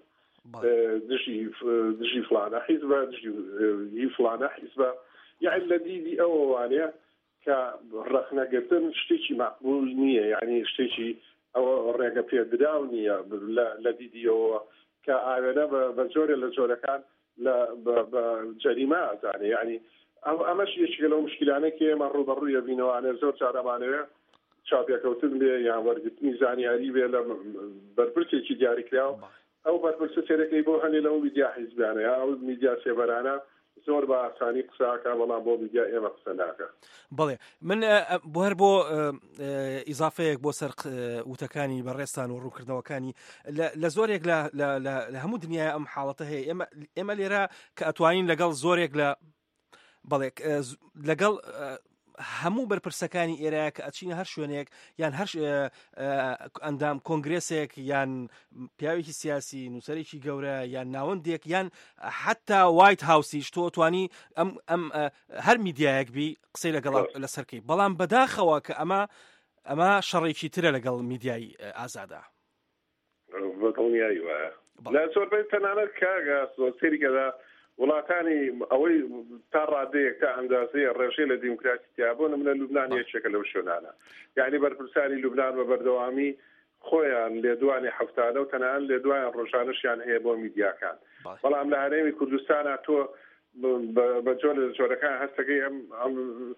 دژی فلانە حیزبە دژی فلانە حیزبە یعنی لە دیدی ئەوەوانەیە کە ڕەخنەگرتن شتێکی مەقبول نییە یعنی شتێکی ئەوە ڕێگە پێدراو نییە لە دیدیەوە کە ئاوێنە بە جۆرە لە جۆرەکان بە جەریمە ئازانێ یعنی ئەمەش یەکێکە لەو مشکلانەی کە ئێمە ڕوبەڕوویە بینەوانێ زۆر جارەمانەوە چاپێکەوتن بێ یان وەرگرتنی زانیاری بێ لە بەرپرسێکی دیاریکراوە ئەو بەرپرسە فێرەکەی بۆ هەنێ لەو میدیا حیزبیانەیە ئەو میدیا سێبەرانە زۆر بە ئاسانی قساکە بەڵام بۆ میدیا ئێمە قسە ناکە بەڵێ من بۆ هەر بۆ ئیزافەیەک بۆ سەر وتەکانی بەڕێستان و ڕووکردنەوەکانی لە زۆرێک لە هەموو دنیای ئەم حاڵەتە هەیە ئێمە لێرە کە ئەتوانین لەگەڵ زۆرێک لە بەڵێ لەگەڵ هەموو بەرپرسەکانی ئێرەیە کە ئەچینە هەر شوێنێک یان هەر ئەندام کۆنگرێسێک یان پیاوێکی سیاسی نووسەرێکی گەورە یان ناوەندێک یان حتا وایت هاوسیش تۆ توانی ئەم ئەم هەر میدیایەک بی قسەی لەگەڵ لەسەرکەی بەڵام بەداخەوە کە ئەمە ئەمە شەڕێکی ترە لەگەڵ میدیای ئازادا بەدڵنیایی وایە لە زۆربەی تەنانەت کاگە سێریکەدا وڵاتانی ئەوەی تا ڕادەیەک تا ئەندازەیە ڕێژەی لە دیموکراتیتیا بۆ نمونە لوبنان یەکێکە لەو شوێنانە یعنی بەرپرسانی لوبنان بە بەردەوامی خۆیان لێدوانی هەفتانە و تەنانەت لێدوایان ڕۆژانەشیان هەیە بۆ میدیاکان بەڵام لە هەرێمی کوردستانە تۆ بە جۆر لە جۆرەکان هەستەکەی ئەم ئەم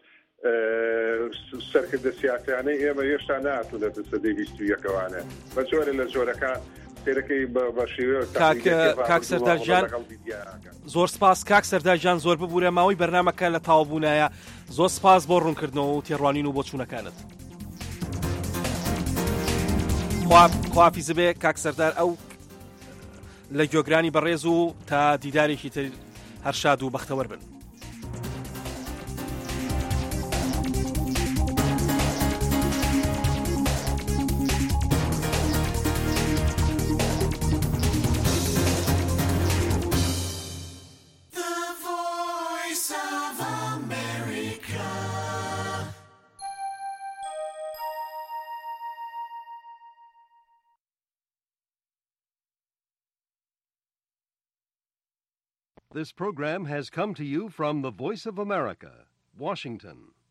سەرکردە سیاسیانەی ئێمە هێشتا نهاتوونە سەدەی بیست و یەکەوانە بە جۆرە لە جۆرەکان کاک سەردارجان زۆر سپاس کاک سەردارجان زۆر ببوورە ماوەی بەرنامەکە لە تاوابوونایە زۆر سپاس بۆ ڕوونکردنەوە و تێڕوانین و بۆ چوونەکانت خوافیز بێ کاک سەردار ئەو لە گوێگرانی بەڕێز و تا دیدارێکی تر هەر شاد و بەختەوەر بن. This program has come to you from the Voice of America, Washington.